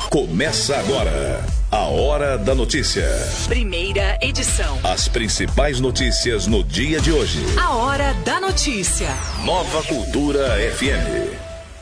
Começa agora a Hora da Notícia. Primeira edição. As principais notícias no dia de hoje. A Hora da Notícia. Nova Cultura FM.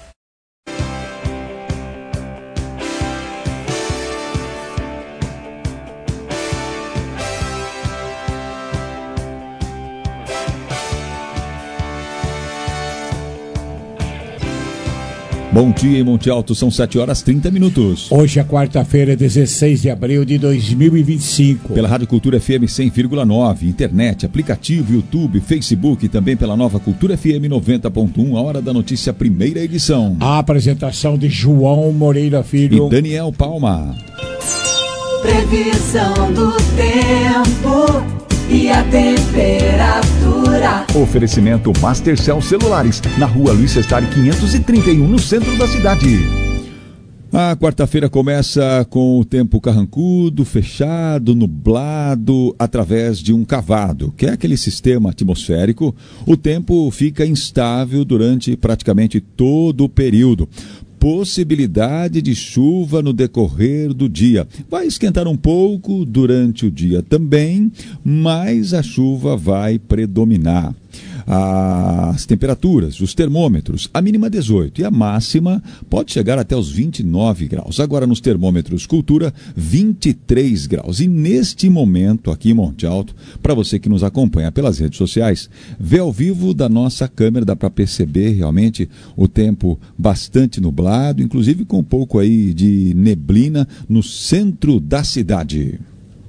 Bom dia em Monte Alto, são 7h30. Hoje é quarta-feira, 16 de abril de 2025. Pela Rádio Cultura FM 100,9, internet, aplicativo, YouTube, Facebook e também pela Nova Cultura FM 90.1, a Hora da Notícia, primeira edição. A apresentação de João Moreira Filho e Daniel Palma. Previsão do tempo e a temperatura. Oferecimento Mastercell Celulares, na rua Luiz Sestari 531, no centro da cidade. A quarta-feira começa com o tempo carrancudo, fechado, nublado, através de um cavado, que é aquele sistema atmosférico. O tempo fica instável durante praticamente todo o período. Possibilidade de chuva no decorrer do dia. Vai esquentar um pouco durante o dia também, mas a chuva vai predominar. As temperaturas, os termômetros, a mínima 18 e a máxima pode chegar até os 29 graus. Agora nos termômetros Cultura, 23 graus. E neste momento aqui em Monte Alto, para você que nos acompanha pelas redes sociais, vê ao vivo da nossa câmera, dá para perceber realmente o tempo bastante nublado, inclusive com um pouco aí de neblina no centro da cidade.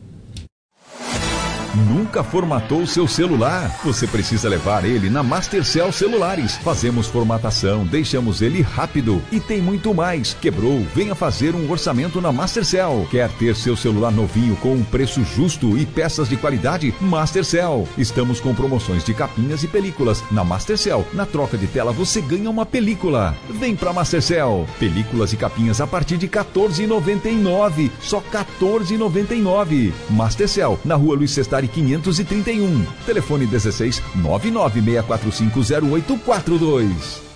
Nunca formatou seu celular? Você precisa levar ele na Mastercell Celulares. Fazemos formatação, deixamos ele rápido e tem muito mais. Quebrou? Venha fazer um orçamento na Mastercell. Quer ter seu celular novinho com um preço justo e peças de qualidade? Mastercell. Estamos com promoções de capinhas e películas. Na Mastercell, na troca de tela você ganha uma película. Vem pra Mastercell. Películas e capinhas a partir de R$ 14,99. Só R$ 14,99. Mastercell, na rua Luiz Sestari 531. Telefone 16 996450842.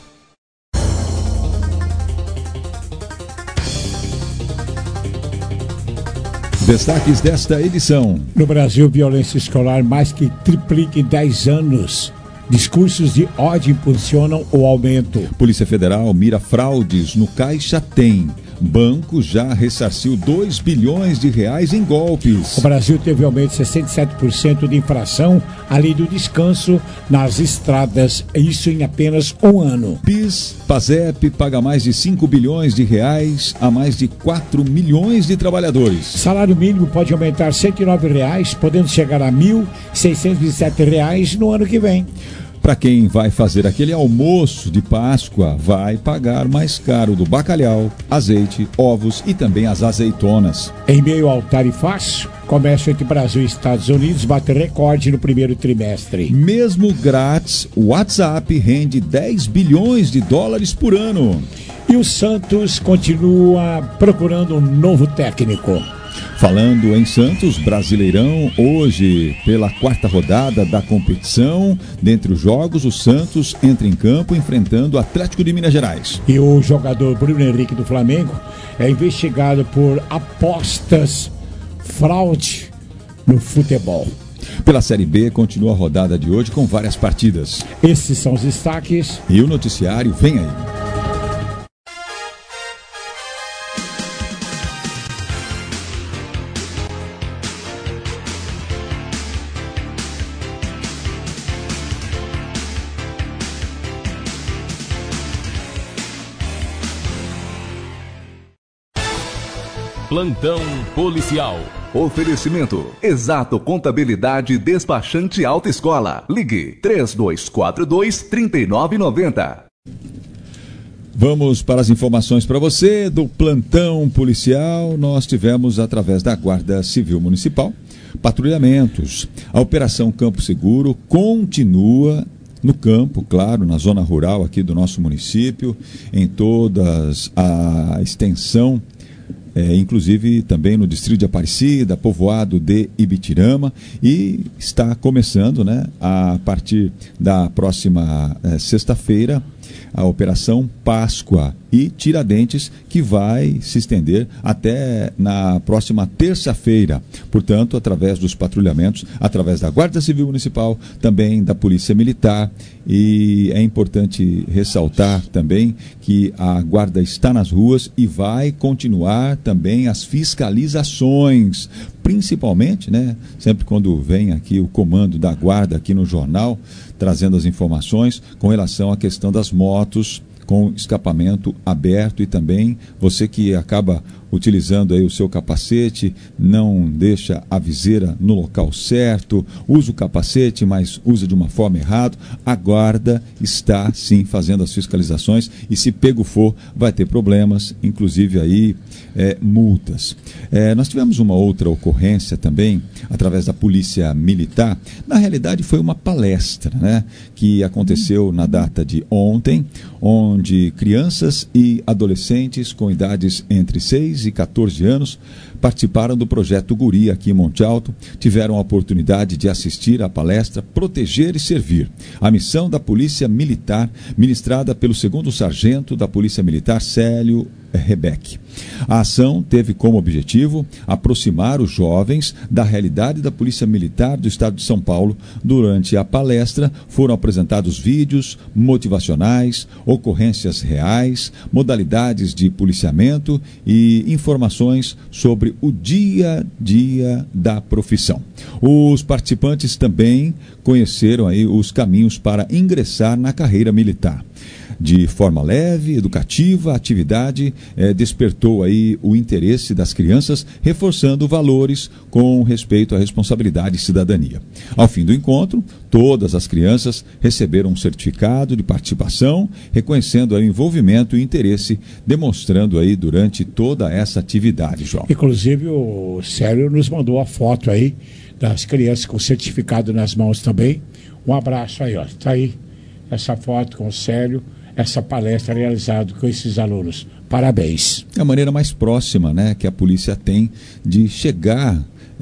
Destaques desta edição. No Brasil, violência escolar mais que triplica em 10 anos. Discursos de ódio impulsionam o aumento. Polícia Federal mira fraudes no Caixa Tem. Banco já ressarciu R$2 bilhões em golpes. O Brasil teve aumento de 67% de infração, além do descanso nas estradas, isso em apenas um ano. PIS, PASEP paga mais de R$5 bilhões a mais de 4 milhões de trabalhadores. Salário mínimo pode aumentar R$ 109, podendo chegar a R$ 1.627 no ano que vem. Para quem vai fazer aquele almoço de Páscoa, vai pagar mais caro do bacalhau, azeite, ovos e também as azeitonas. Em meio ao tarifaço, comércio entre Brasil e Estados Unidos bate recorde no primeiro trimestre. Mesmo grátis, o WhatsApp rende $10 bilhões por ano. E o Santos continua procurando um novo técnico. Falando em Santos, Brasileirão, hoje, pela quarta rodada da competição, dentre os jogos, o Santos entra em campo enfrentando o Atlético de Minas Gerais. E o jogador Bruno Henrique do Flamengo é investigado por apostas, fraude no futebol. Pela Série B, continua a rodada de hoje com várias partidas. Esses são os destaques. E o noticiário vem aí. Plantão policial. Oferecimento: Exato Contabilidade Despachante Autoescola. Ligue 3242-3990. Vamos para as informações para você do plantão policial. Nós tivemos, através da Guarda Civil Municipal, patrulhamentos. A Operação Campo Seguro continua no campo, claro, na zona rural aqui do nosso município, em toda a extensão, inclusive também no distrito de Aparecida, povoado de Ibitirama, e está começando, a partir da próxima sexta-feira, a Operação Páscoa e Tiradentes, que vai se estender até na próxima terça-feira. Portanto, através dos patrulhamentos, através da Guarda Civil Municipal, também da Polícia Militar. E é importante ressaltar também que a Guarda está nas ruas e vai continuar também as fiscalizações, principalmente, né, sempre quando vem aqui o comando da Guarda aqui no jornal, trazendo as informações com relação à questão das motos com escapamento aberto, e também você que acaba utilizando aí o seu capacete, não deixa a viseira no local certo, usa o capacete, mas usa de uma forma errada, a Guarda está sim fazendo as fiscalizações, e se pego for, vai ter problemas, inclusive aí multas. Nós tivemos uma outra ocorrência também, através da Polícia Militar. Na realidade foi uma palestra, né, que aconteceu na data de ontem, onde crianças e adolescentes com idades entre 6 e 14 anos participaram do projeto Guri aqui em Monte Alto, tiveram a oportunidade de assistir à palestra Proteger e Servir, a missão da Polícia Militar, ministrada pelo 2º Sargento da Polícia Militar, Célio Rebeck. A ação teve como objetivo aproximar os jovens da realidade da Polícia Militar do Estado de São Paulo. Durante a palestra foram apresentados vídeos motivacionais, ocorrências reais, modalidades de policiamento e informações sobre o dia a dia da profissão. Os participantes também conheceram aí os caminhos para ingressar na carreira militar. De forma leve, educativa, a atividade despertou aí o interesse das crianças, reforçando valores com respeito à responsabilidade e cidadania. Ao fim do encontro, todas as crianças receberam um certificado de participação, reconhecendo aí o envolvimento e interesse, demonstrando aí durante toda essa atividade, João. Inclusive o Célio nos mandou a foto aí das crianças com certificado nas mãos também. Um abraço aí, ó. Está aí essa foto com o Célio, essa palestra realizada com esses alunos. Parabéns. É a maneira mais próxima, né, que a polícia tem de chegar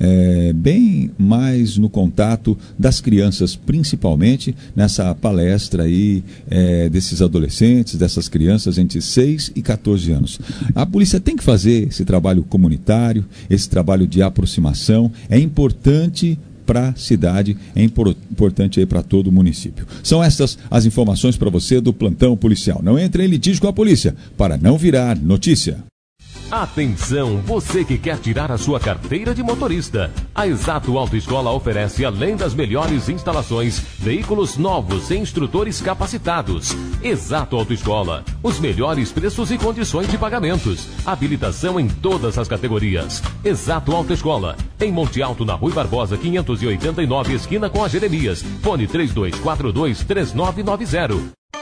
bem mais no contato das crianças, principalmente nessa palestra aí desses adolescentes, dessas crianças entre 6 e 14 anos. A polícia tem que fazer esse trabalho comunitário, esse trabalho de aproximação, é importante para a cidade, é importante aí para todo o município. São essas as informações para você do Plantão Policial. Não entre em litígio com a polícia, para não virar notícia. Atenção, você que quer tirar a sua carteira de motorista. A Exato Autoescola oferece, além das melhores instalações, veículos novos e instrutores capacitados. Exato Autoescola, os melhores preços e condições de pagamentos. Habilitação em todas as categorias. Exato Autoescola, em Monte Alto, na Rui Barbosa, 589, esquina com a Jeremias. Fone 3242-3990.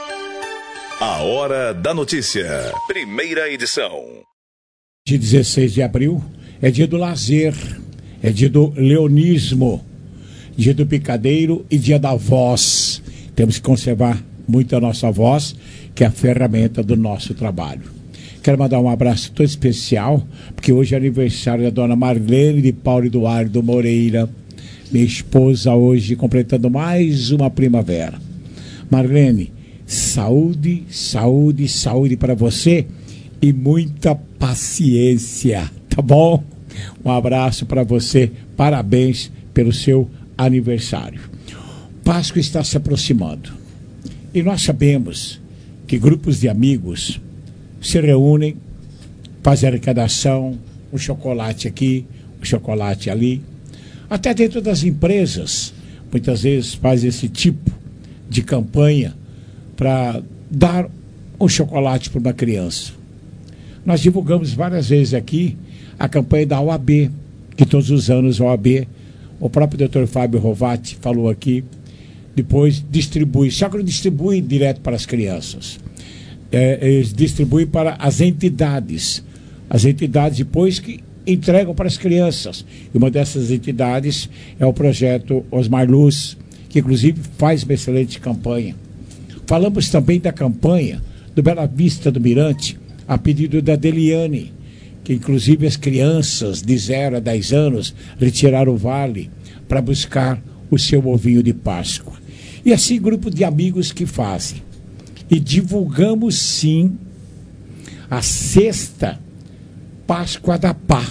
A Hora da Notícia, primeira edição. Dia 16 de abril é dia do lazer, é dia do leonismo, dia do picadeiro e dia da voz. Temos que conservar muito a nossa voz, que é a ferramenta do nosso trabalho. Quero mandar um abraço todo especial, porque hoje é aniversário da dona Marlene de Paulo Eduardo Moreira, minha esposa, hoje completando mais uma primavera. Marlene, saúde, saúde, saúde para você e muita paciência, tá bom? Um abraço para você, parabéns pelo seu aniversário. Páscoa está se aproximando e nós sabemos que grupos de amigos se reúnem, fazem arrecadação, um chocolate aqui, um chocolate ali. Até dentro das empresas, muitas vezes faz esse tipo de campanha para dar um chocolate para uma criança. Nós divulgamos várias vezes aqui a campanha da OAB, que todos os anos a OAB, o próprio Dr. Fábio Rovati falou aqui, depois distribui, só que não distribui direto para as crianças. Eles distribuem para as entidades depois que entregam para as crianças. E uma dessas entidades é o projeto Osmar Luz, que inclusive faz uma excelente campanha. Falamos também da campanha do Bela Vista do Mirante, a pedido da Deliane, que inclusive as crianças de 0 a 10 anos retiraram o vale para buscar o seu ovinho de Páscoa. E assim, grupo de amigos que fazem. E divulgamos sim a sexta Páscoa da Pá.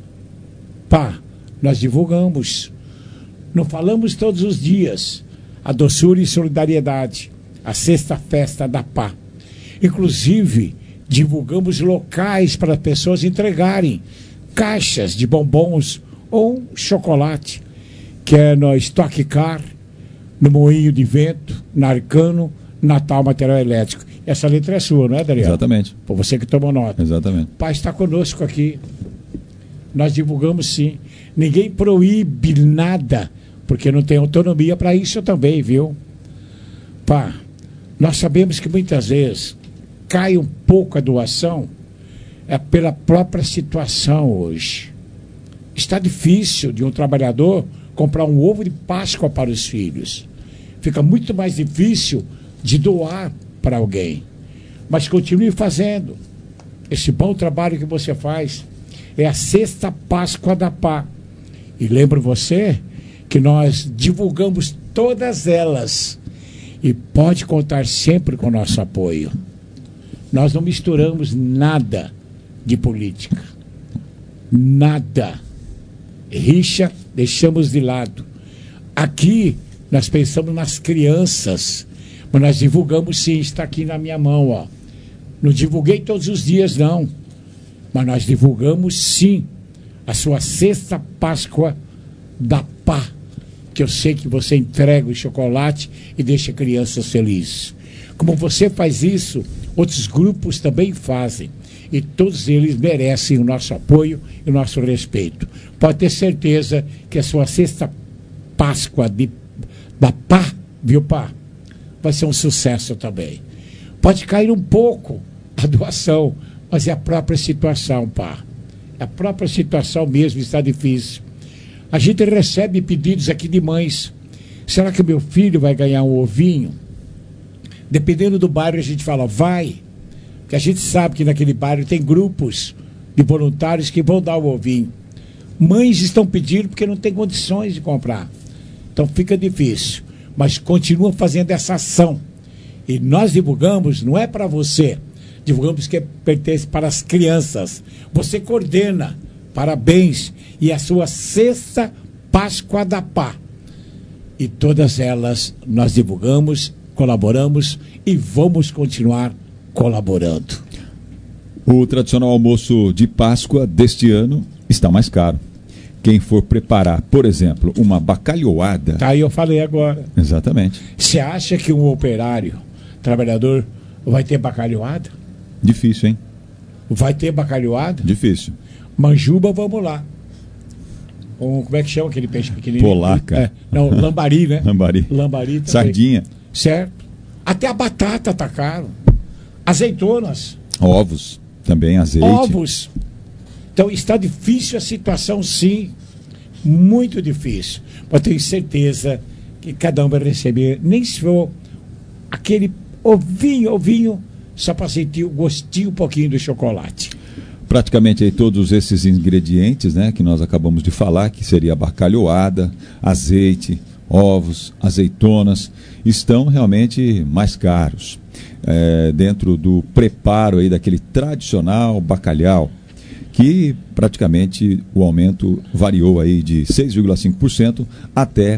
Pá, nós divulgamos. Não falamos todos os dias. A doçura e solidariedade. A sexta festa da Pá. Inclusive, divulgamos locais para as pessoas entregarem caixas de bombons ou chocolate, que é no Stock Car, no Moinho de Vento, na Arcano, Natal Material Elétrico. Essa letra é sua, não é, Daniel? Exatamente. Por você que tomou nota. Exatamente. O pai está conosco aqui. Nós divulgamos sim. Ninguém proíbe nada, porque não tem autonomia para isso também, viu? Pá, nós sabemos que muitas vezes cai um pouco a doação é pela própria situação hoje. Está difícil de um trabalhador comprar um ovo de Páscoa para os filhos. Fica muito mais difícil de doar para alguém. Mas continue fazendo. Esse bom trabalho que você faz é a sexta Páscoa da Pá. E lembro você que nós divulgamos todas elas. E pode contar sempre com o nosso apoio. Nós não misturamos nada de política. Nada. Rixa, deixamos de lado. Aqui, nós pensamos nas crianças. Mas nós divulgamos sim, está aqui na minha mão, ó. Não divulguei todos os dias, não. Mas nós divulgamos sim a sua sexta Páscoa da Pá. Que eu sei que você entrega o chocolate e deixa crianças felizes. Como você faz isso, outros grupos também fazem. E todos eles merecem o nosso apoio e o nosso respeito. Pode ter certeza que a sua sexta Páscoa da Pá, viu, Pá? Vai ser um sucesso também. Pode cair um pouco a doação, mas é a própria situação, Pá. A própria situação mesmo está difícil. A gente recebe pedidos aqui de mães. Será que meu filho vai ganhar um ovinho? Dependendo do bairro, a gente fala, vai. Porque a gente sabe que naquele bairro tem grupos de voluntários que vão dar o ovinho. Mães estão pedindo porque não tem condições de comprar. Então fica difícil. Mas continua fazendo essa ação. E nós divulgamos, não é para você. Divulgamos que pertence para as crianças. Você coordena. Parabéns. E a sua sexta Páscoa da Pá. E todas elas nós divulgamos, colaboramos e vamos continuar colaborando. O tradicional almoço de Páscoa deste ano está mais caro. Quem for preparar, por exemplo, uma bacalhoada... Tá aí, eu falei agora. Exatamente. Você acha que um operário, trabalhador, vai ter bacalhoada? Difícil, hein? Vai ter bacalhoada? Difícil. Manjuba, vamos lá. Como é que chama aquele peixe pequenininho? Polaca. Não, lambari, né? Lambari. Lambari também. Sardinha. Certo. Até a batata tá caro. Azeitonas. Ovos. Também azeite. Ovos. Então está difícil a situação, sim. Muito difícil. Mas tenho certeza que cada um vai receber, nem se for aquele ovinho, só para sentir o gostinho um pouquinho do chocolate. Praticamente aí todos esses ingredientes, né, que nós acabamos de falar, que seria bacalhoada, azeite, ovos, azeitonas, estão realmente mais caros. Dentro do preparo aí daquele tradicional bacalhau, que praticamente o aumento variou aí de 6,5% até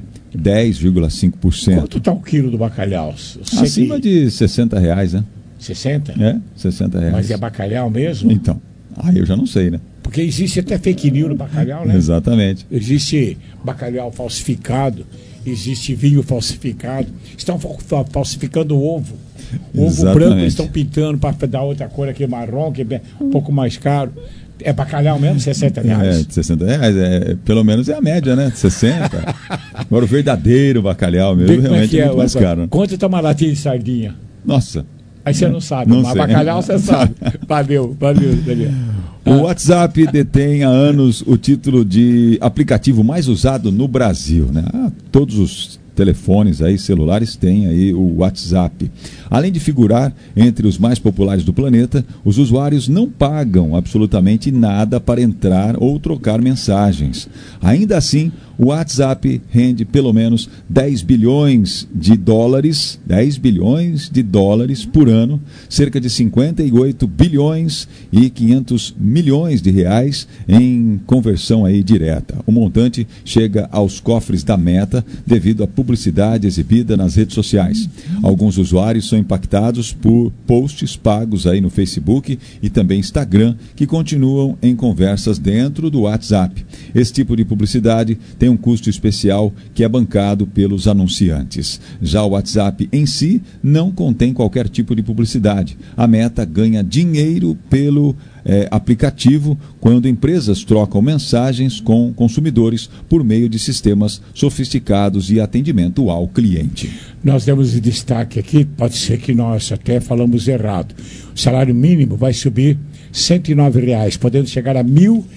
10,5%. Quanto está o quilo do bacalhau? Acima de R$60, né? 60? R$60. Mas é bacalhau mesmo? Então, aí eu já não sei, né? Porque existe até fake news no bacalhau, né? Exatamente. Existe bacalhau falsificado, existe vinho falsificado. Estão falsificando o ovo. O ovo branco eles estão pintando para dar outra cor aqui, marrom, que é um pouco mais caro. É bacalhau mesmo? R$60? R$60. Pelo menos é a média, né? 60. Agora o verdadeiro bacalhau mesmo realmente é muito mais caro. Né? Quanto está uma latinha de sardinha? Nossa. Aí você não sabe, mas bacalhau você sabe. Valeu, Daniel. O WhatsApp detém há anos o título de aplicativo mais usado no Brasil, né? Todos os telefones aí, celulares, têm aí o WhatsApp. Além de figurar entre os mais populares do planeta, os usuários não pagam absolutamente nada para entrar ou trocar mensagens. Ainda assim, o WhatsApp rende pelo menos 10 bilhões de dólares por ano, cerca de 58 bilhões e 500 milhões de reais em conversão aí direta. O montante chega aos cofres da Meta devido à publicidade exibida nas redes sociais. Alguns usuários são impactados por posts pagos aí no Facebook e também Instagram, que continuam em conversas dentro do WhatsApp. Esse tipo de publicidade tem um custo especial que é bancado pelos anunciantes. Já o WhatsApp em si não contém qualquer tipo de publicidade. A Meta ganha dinheiro pelo aplicativo quando empresas trocam mensagens com consumidores por meio de sistemas sofisticados e atendimento ao cliente. Nós demos destaque aqui, pode ser que nós até falamos errado. O salário mínimo vai subir R$ 109, podendo chegar a R$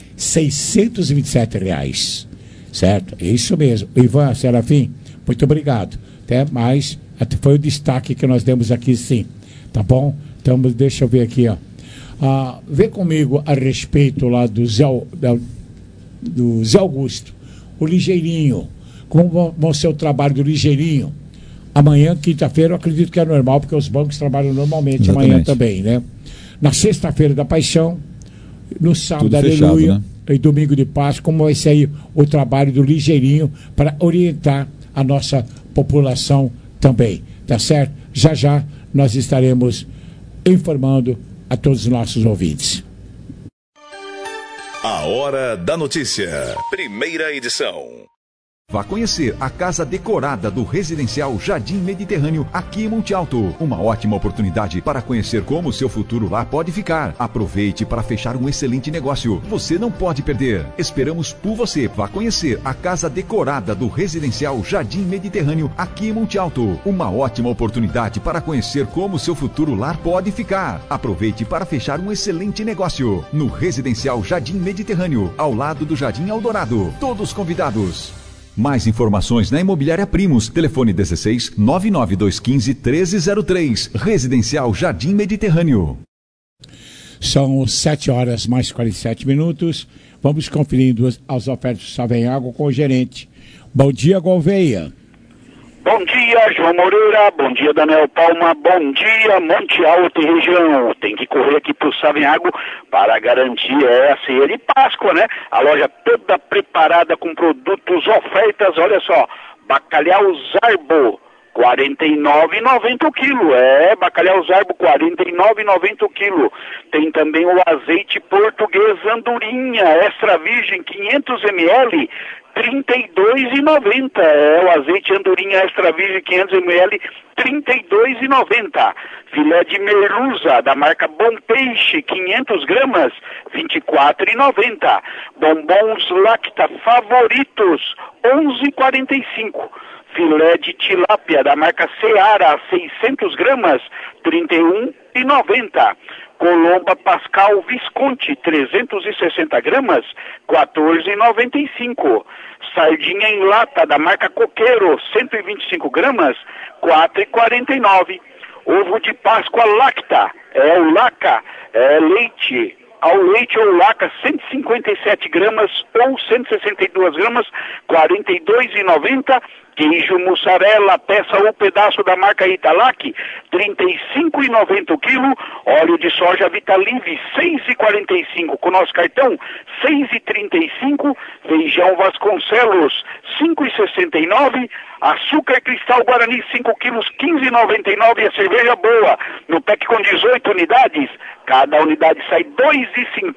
1.627. Certo? É isso mesmo. Ivan Serafim, muito obrigado. Até mais. Foi o destaque que nós demos aqui, sim. Tá bom? Então, deixa eu ver aqui, ó. Vê comigo a respeito lá do Zé Augusto. O Ligeirinho. Como vai ser o trabalho do Ligeirinho? Amanhã, quinta-feira, eu acredito que é normal, porque os bancos trabalham normalmente. Exatamente. Amanhã também, né? Na sexta-feira da Paixão, no sábado, tudo Aleluia, fechado, né? E domingo de Páscoa, como vai ser aí o trabalho do Ligeirinho para orientar a nossa população também, tá certo? Já já nós estaremos informando a todos os nossos ouvintes. A Hora da Notícia, primeira edição. Vá conhecer a casa decorada do Residencial Jardim Mediterrâneo, aqui em Monte Alto. Uma ótima oportunidade para conhecer como o seu futuro lá pode ficar. Aproveite para fechar um excelente negócio. Você não pode perder. Esperamos por você. Vá conhecer a casa decorada do Residencial Jardim Mediterrâneo, aqui em Monte Alto. Uma ótima oportunidade para conhecer como o seu futuro lar pode ficar. Aproveite para fechar um excelente negócio. No Residencial Jardim Mediterrâneo, ao lado do Jardim Eldorado. Todos convidados. Mais informações na Imobiliária Primos. Telefone 16 99215 1303. Residencial Jardim Mediterrâneo. São 7 horas mais 47 minutos. Vamos conferindo as ofertas do Savenhago com o gerente. Bom dia, Gouveia. Bom dia, João Moreira. Bom dia, Daniel Palma. Bom dia, Monte Alto e região. Tem que correr aqui pro Savenhago para garantir a ceia de Páscoa, né? A loja toda preparada com produtos, ofertas. Olha só, bacalhau Zarbo, R$ 49,90 o quilo. Bacalhau Zarbo, R$ 49,90 o quilo. Tem também o azeite português Andorinha, extra virgem, 500 ml, R$ 32,90. O azeite Andorinha extra virgem 500 ml, R$ 32,90. Filé de merluza da marca Bom Peixe, 500 gramas, R$ 24,90. Bombons Lacta favoritos, R$ 11,45. Filé de tilápia da marca Seara, 600 gramas, R$ 31,90. Colomba Pascal Visconti, 360 gramas, R$ 14,95. Sardinha em lata da marca Coqueiro, 125 gramas, R$ 4,49. Ovo de Páscoa Lacta, o Laca, leite, ao leite ou Laca, 157 gramas ou 162 gramas, R$ 42,90. Queijo mussarela, peça ou pedaço da marca Italac, R$ 35,90 o quilo. Óleo de soja Vitalive, R$ 6,45 com nosso cartão, R$ 6,35. Feijão Vasconcelos, R$ 5,69. Açúcar Cristal Guarani, 5 quilos, R$ 15,99. E a cerveja boa, no pack com 18 unidades, cada unidade sai R$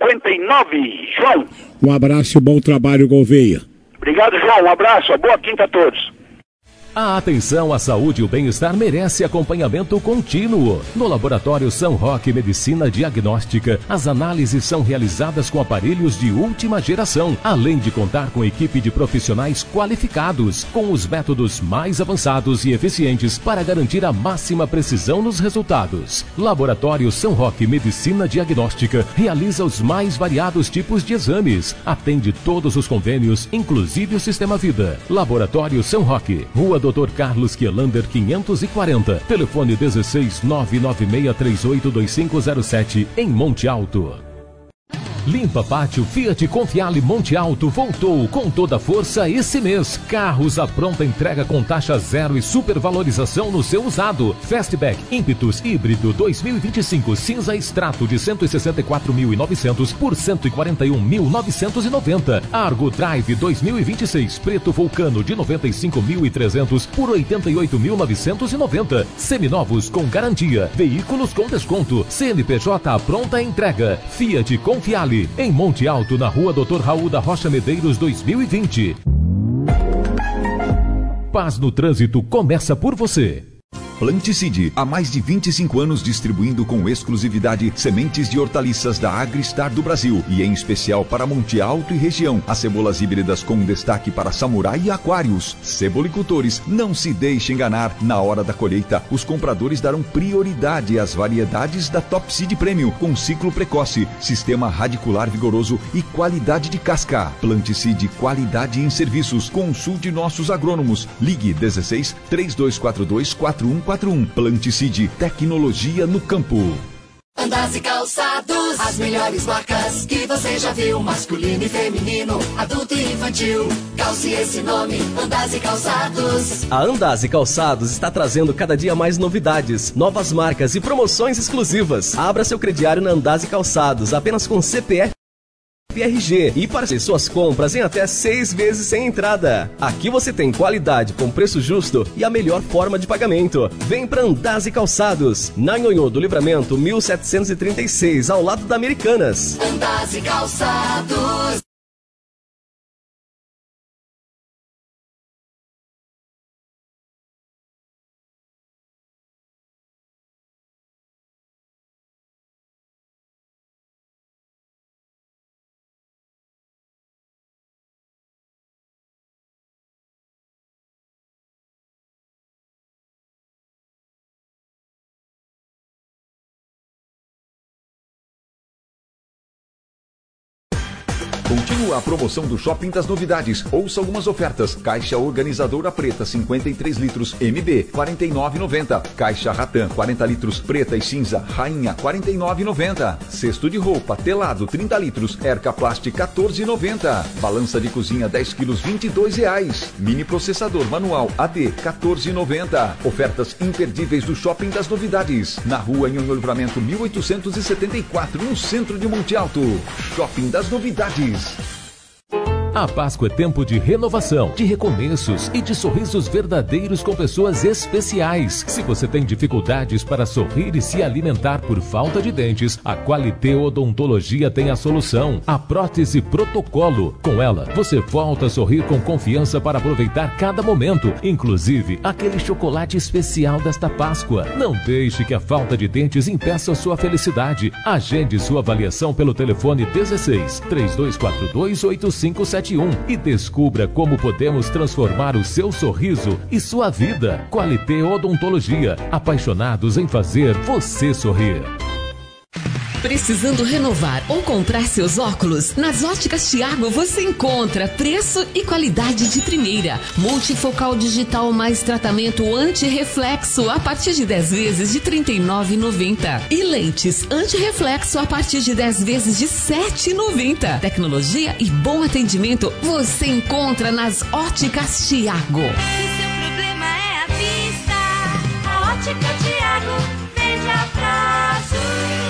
2,59. João. Um abraço e bom trabalho, Gouveia. Obrigado, João. Um abraço. Boa quinta a todos. A atenção à saúde e o bem-estar merece acompanhamento contínuo. No Laboratório São Roque Medicina Diagnóstica, as análises são realizadas com aparelhos de última geração, além de contar com equipe de profissionais qualificados, com os métodos mais avançados e eficientes para garantir a máxima precisão nos resultados. Laboratório São Roque Medicina Diagnóstica realiza os mais variados tipos de exames, atende todos os convênios, inclusive o Sistema Vida. Laboratório São Roque, Rua Rua Dr. Carlos Quielander 540. Telefone 16 996382507 em Monte Alto. Limpa Pátio Fiat Confiale Monte Alto voltou com toda a força esse mês. Carros à pronta entrega com taxa zero e supervalorização no seu usado. Fastback Impetus híbrido 2025 cinza extrato de 164.900 por 141.990. Argo Drive 2026 preto Vulcano de 95.300 por 88.990. Seminovos com garantia. Veículos com desconto. CNPJ à pronta entrega. Fiat Confiale em Monte Alto, na Rua Dr. Raul da Rocha Medeiros 2020. Paz no trânsito começa por você. Planticide, há mais de 25 anos distribuindo com exclusividade sementes de hortaliças da Agristar do Brasil e em especial para Monte Alto e região. As cebolas híbridas com destaque para Samurai e Aquários. Cebolicultores, não se deixe enganar. Na hora da colheita, os compradores darão prioridade às variedades da Top Seed Premium com ciclo precoce, sistema radicular vigoroso e qualidade de casca. Planticide, qualidade em serviços. Consulte nossos agrônomos. Ligue 16 3242 4141. Planticide, tecnologia no campo. Andas e Calçados, as melhores marcas que você já viu, masculino e feminino, adulto e infantil. Calce esse nome, Andas e Calçados. A Andas e Calçados está trazendo cada dia mais novidades, novas marcas e promoções exclusivas. Abra seu crediário na Andas e Calçados, apenas com CPF RG e parcele suas compras em até 6 vezes sem entrada. Aqui você tem qualidade com preço justo e a melhor forma de pagamento. Vem para Andas e Calçados, na Nhonhô do Livramento 1736, ao lado da Americanas. Andas e Calçados. Continua a promoção do Shopping das Novidades. Ouça algumas ofertas. Caixa organizadora preta 53 litros MB 49,90. Caixa Ratan 40 litros preta e cinza Rainha 49,90. Cesto de roupa telado 30 litros Erca Plast 14,90. Balança de cozinha 10 quilos R$22. Mini processador manual AD 14,90. Ofertas imperdíveis do Shopping das Novidades. Na rua Nhonhô Livramento 1874, no centro de Monte Alto. Shopping das Novidades. A Páscoa é tempo de renovação, de recomeços e de sorrisos verdadeiros com pessoas especiais. Se você tem dificuldades para sorrir e se alimentar por falta de dentes, a Qualité Odontologia tem a solução. A prótese Protocolo. Com ela, você volta a sorrir com confiança para aproveitar cada momento, inclusive aquele chocolate especial desta Páscoa. Não deixe que a falta de dentes impeça sua felicidade. Agende sua avaliação pelo telefone 16 3242 8571 e descubra como podemos transformar o seu sorriso e sua vida. Qualité Odontologia, apaixonados em fazer você sorrir. Precisando renovar ou comprar seus óculos? Nas Óticas Thiago você encontra preço e qualidade de primeira. Multifocal digital mais tratamento anti-reflexo a partir de 10 vezes de R$ 39,90. E lentes anti-reflexo a partir de 10 vezes de R$ 7,90. Tecnologia e bom atendimento você encontra nas Óticas Thiago. Se seu problema é a vista, a Ótica Thiago vende a prazo.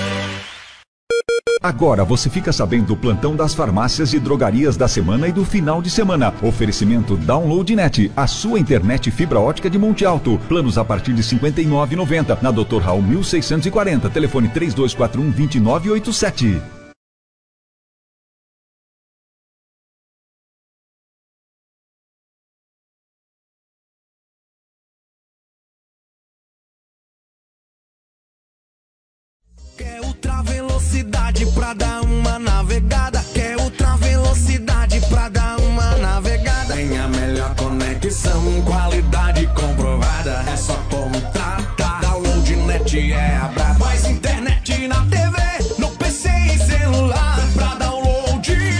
Agora você fica sabendo do plantão das farmácias e drogarias da semana e do final de semana. Oferecimento Download.net, a sua internet fibra ótica de Monte Alto. Planos a partir de R$ 59,90. Na Dr. Raul 1640, telefone 3241-2987. Quer ultra velocidade pra dar uma navegada? Quer ultra velocidade pra dar uma navegada? Tem a melhor conexão, qualidade comprovada. É só contratar. Download.net é a braba. Mais internet na TV, no PC e celular. Pra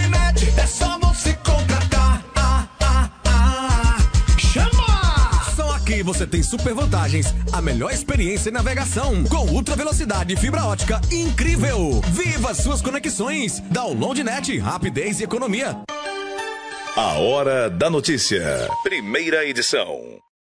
Download.net é só você contratar. Chama! São tem super vantagens, a melhor experiência em navegação, com ultra velocidade e fibra ótica incrível. Viva suas conexões, download net, rapidez e economia. A Hora da Notícia, primeira edição.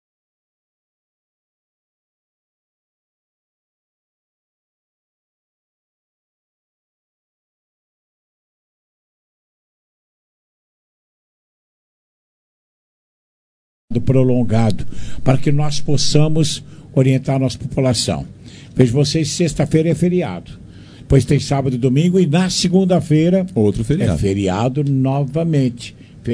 Prolongado, para que nós possamos orientar a nossa população. Vejo vocês, sexta-feira é feriado, depois tem sábado e domingo, e na segunda-feira outro feriado. É feriado novamente.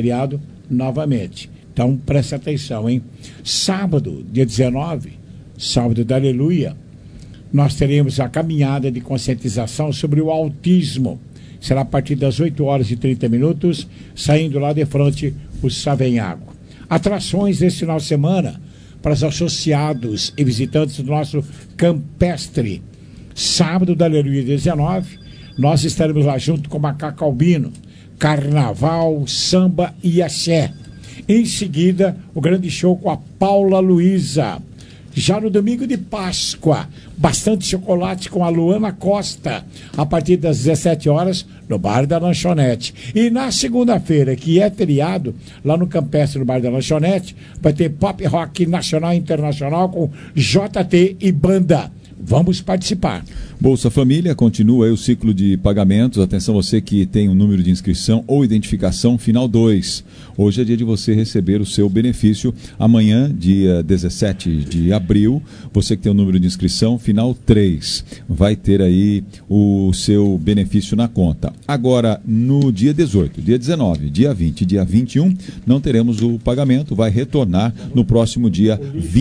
Então preste atenção, hein? Sábado, dia 19, sábado da Aleluia, nós teremos a caminhada de conscientização sobre o autismo. Será a partir das 8h30, saindo lá de frente o Savenhago. Atrações esse final de semana para os associados e visitantes do nosso campestre. Sábado da Aleluia 19, nós estaremos lá junto com Macaco Albino, carnaval, samba e axé. Em seguida, o grande show com a Paula Luiza. Já no domingo de Páscoa, bastante chocolate com a Luana Costa, a partir das 17 horas, no Bar da Lanchonete. E na segunda-feira, que é feriado, lá no Campestre, no Bar da Lanchonete, vai ter pop rock nacional e internacional com JT e banda. Vamos participar. Bolsa Família, continua aí o ciclo de pagamentos. Atenção você que tem um número de inscrição ou identificação final 2. Hoje é dia de você receber o seu benefício. Amanhã, dia 17 de abril, você que tem o número de inscrição final 3, vai ter aí o seu benefício na conta. Agora, no dia 18, dia 19, dia 20 e dia 21, não teremos o pagamento, vai retornar no próximo dia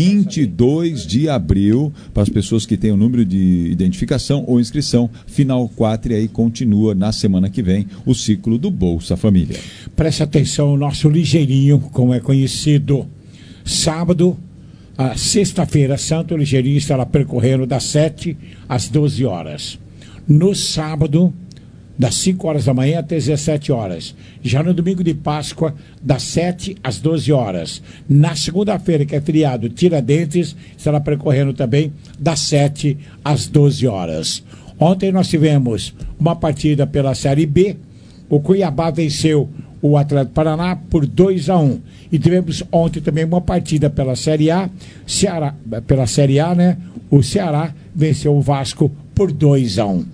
22 de abril, para as pessoas que têm o número de identificação ou inscrição final 4, e aí continua na semana que vem o ciclo do Bolsa Família. Preste atenção, o nosso ligeirinho, como é conhecido. Sábado, a sexta-feira santa, o ligeirinho estará percorrendo das 7 às 12 horas. No sábado, das 5 horas da manhã até 17 horas. Já no domingo de Páscoa, das 7 às 12 horas. Na segunda-feira, que é feriado, Tiradentes, estará percorrendo também das 7 às 12 horas. Ontem nós tivemos uma partida pela Série B. O Cuiabá venceu o Atlético Paraná por 2-1. E tivemos ontem também uma partida pela Série A. Pela Série A, né? O Ceará venceu o Vasco por 2-1.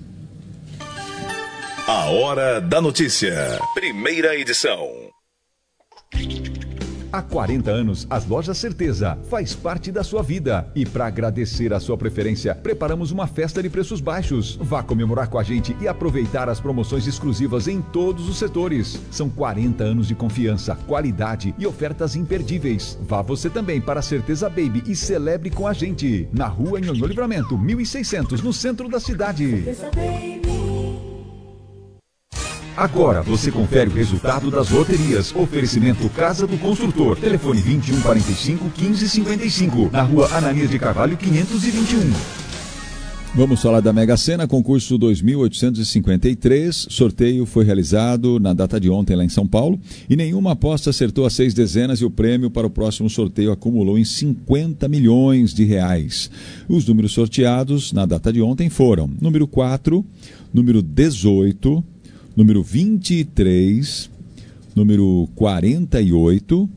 A Hora da Notícia, primeira edição. Há 40 anos, as Lojas Certeza faz parte da sua vida. E para agradecer a sua preferência, preparamos uma festa de preços baixos. Vá comemorar com a gente e aproveitar as promoções exclusivas em todos os setores. São 40 anos de confiança, qualidade e ofertas imperdíveis. Vá você também para a Certeza Baby e celebre com a gente. Na rua Nhonhô Livramento, 1600, no centro da cidade. Agora você confere o resultado das loterias. Oferecimento Casa do Construtor. Telefone 2145-1555. Na rua Ananias de Carvalho, 521. Vamos falar da Mega Sena, concurso 2853. Sorteio foi realizado na data de ontem lá em São Paulo. E nenhuma aposta acertou as 6 dezenas e o prêmio para o próximo sorteio acumulou em 50 milhões de reais. Os números sorteados na data de ontem foram número 4, número 18... número 23, número 48,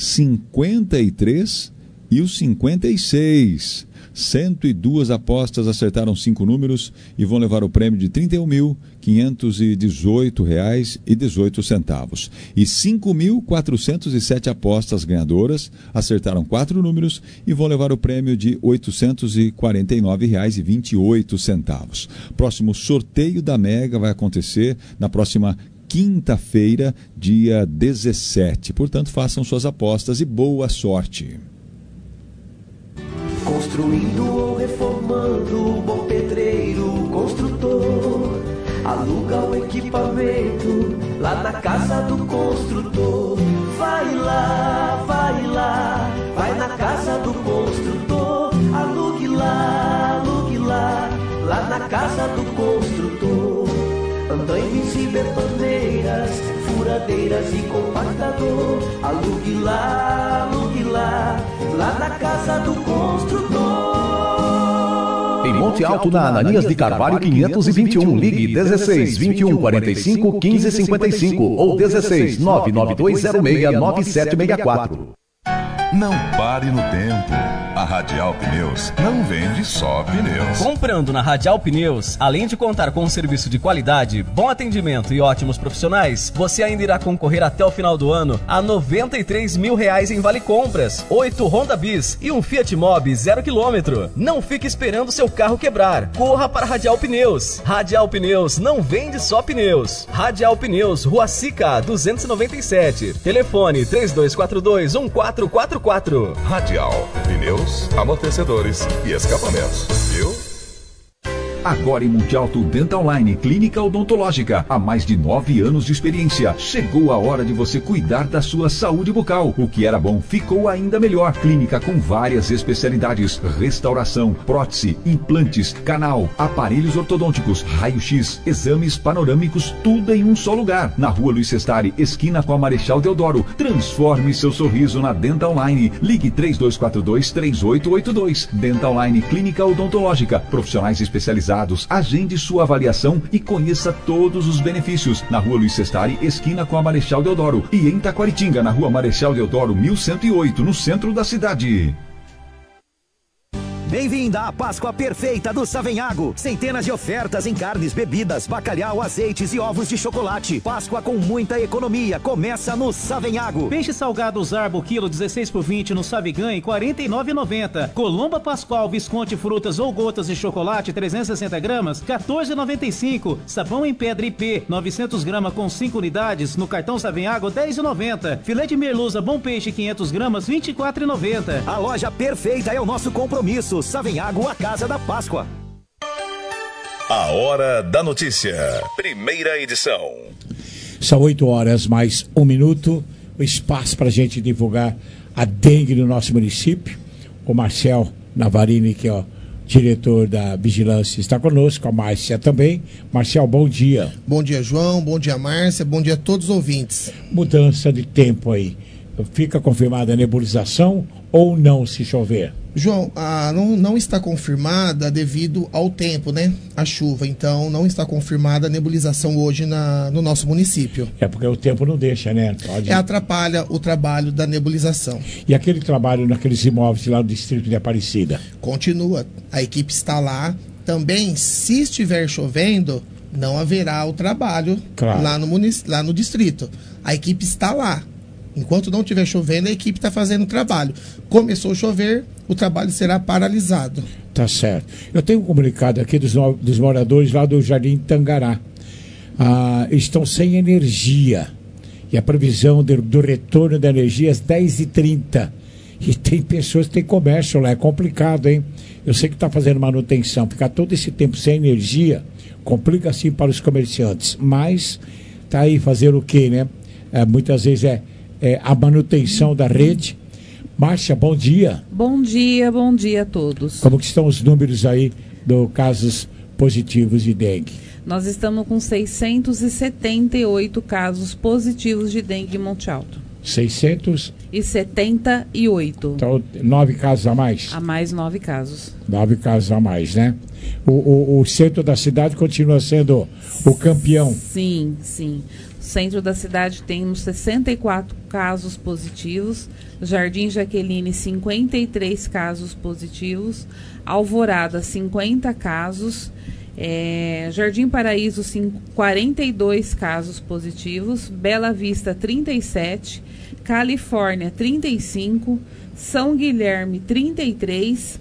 53 e o 56. 102 apostas acertaram 5 números e vão levar o prêmio de R$ 31.518,18. E 5.407 apostas ganhadoras acertaram 4 números e vão levar o prêmio de R$ 849,28. Próximo sorteio da Mega vai acontecer na próxima quinta-feira, dia 17. Portanto, façam suas apostas e boa sorte. Construindo ou reformando, bom pedreiro, construtor, aluga o equipamento lá na casa do construtor. Vai lá, vai na casa do construtor, alugue lá, lá na casa do construtor. Andaimes e betoneiras, furadeira cadeiras e compactador. Alugue lá, lá na Casa do Construtor. Em Monte Alto, na Ananias de Carvalho 521, ligue 16 21 45 15 55 ou 16 99206 9764. Não pare no tempo. A Radial Pneus não vende só pneus. Comprando na Radial Pneus, além de contar com um serviço de qualidade, bom atendimento e ótimos profissionais, você ainda irá concorrer até o final do ano a R$93 mil em Vale Compras, 8 Honda Bis e um Fiat Mobi 0 km. Não fique esperando seu carro quebrar. Corra para a Radial Pneus. Radial Pneus não vende só pneus. Radial Pneus, Rua Sica, 297. Telefone 3242-1444. Radial Pneus, amortecedores e escapamentos, viu? Agora em Monte Alto Dental Line, clínica odontológica, há mais de 9 anos de experiência. Chegou a hora de você cuidar da sua saúde bucal. O que era bom ficou ainda melhor. Clínica com várias especialidades: restauração, prótese, implantes, canal, aparelhos ortodônticos, raio-x, exames panorâmicos, tudo em um só lugar. Na Rua Luiz Sestari, esquina com a Marechal Deodoro. Transforme seu sorriso na Dental Line. Ligue 3242-3882. Dental Line, clínica odontológica, profissionais especializados. Agende sua avaliação e conheça todos os benefícios. Na Rua Luiz Sestari, esquina com a Marechal Deodoro. E em Taquaritinga, na Rua Marechal Deodoro 1108, no centro da cidade. Bem-vinda à Páscoa Perfeita do Savenhago. Centenas de ofertas em carnes, bebidas, bacalhau, azeites e ovos de chocolate. Páscoa com muita economia. Começa no Savenhago. Peixe salgado Zarbo, quilo 16 por 20 no Savigan, R$ 49,90. Colomba Pascoal, Visconde Frutas ou Gotas de Chocolate, 360 gramas, R$ 14,95. Sabão em pedra IP, 900 gramas com 5 unidades, no cartão Savenhago, R$ 10,90. Filé de merluza Bom Peixe, 500 gramas, R$ 24,90. A loja perfeita é o nosso compromisso. Savenhago, a casa da Páscoa. A Hora da Notícia, primeira edição. São 8 horas mais 1 minuto. O espaço para a gente divulgar a dengue no nosso município. O Marcel Navarini, que é o diretor da Vigilância, está conosco. A Márcia também. Marcel, bom dia. Bom dia, João. Bom dia, Márcia. Bom dia a todos os ouvintes. Mudança de tempo aí. Fica confirmada a nebulização ou não, se chover? João, não está confirmada devido ao tempo, né? A chuva. Então, não está confirmada a nebulização hoje no nosso município. É porque o tempo não deixa, né? Atrapalha o trabalho da nebulização. E aquele trabalho naqueles imóveis lá do distrito de Aparecida? Continua. A equipe está lá. Também, se estiver chovendo, não haverá o trabalho lá no distrito. A equipe está lá. Enquanto não estiver chovendo, a equipe está fazendo o trabalho. Começou a chover, o trabalho será paralisado. Tá certo. Eu tenho um comunicado aqui dos moradores lá do Jardim Tangará. Estão sem energia. E a previsão do retorno da energia é às 10h30. E tem pessoas que têm comércio lá. É complicado, hein? Eu sei que está fazendo manutenção. Ficar todo esse tempo sem energia complica sim para os comerciantes. Mas tá aí fazer o quê, né? Muitas vezes a manutenção da rede. Márcia, bom dia. Bom dia a todos. Como que estão os números aí dos casos positivos de dengue? Nós estamos com 678 casos positivos de dengue em Monte Alto. 678. Então, 9 casos a mais? A mais 9 casos. 9 casos a mais, né? O centro da cidade continua sendo o campeão. Sim. Centro da cidade temos 64 casos positivos, Jardim Jaqueline 53 casos positivos, Alvorada 50 casos, Jardim Paraíso 42 casos positivos, Bela Vista 37, Califórnia 35, São Guilherme 33,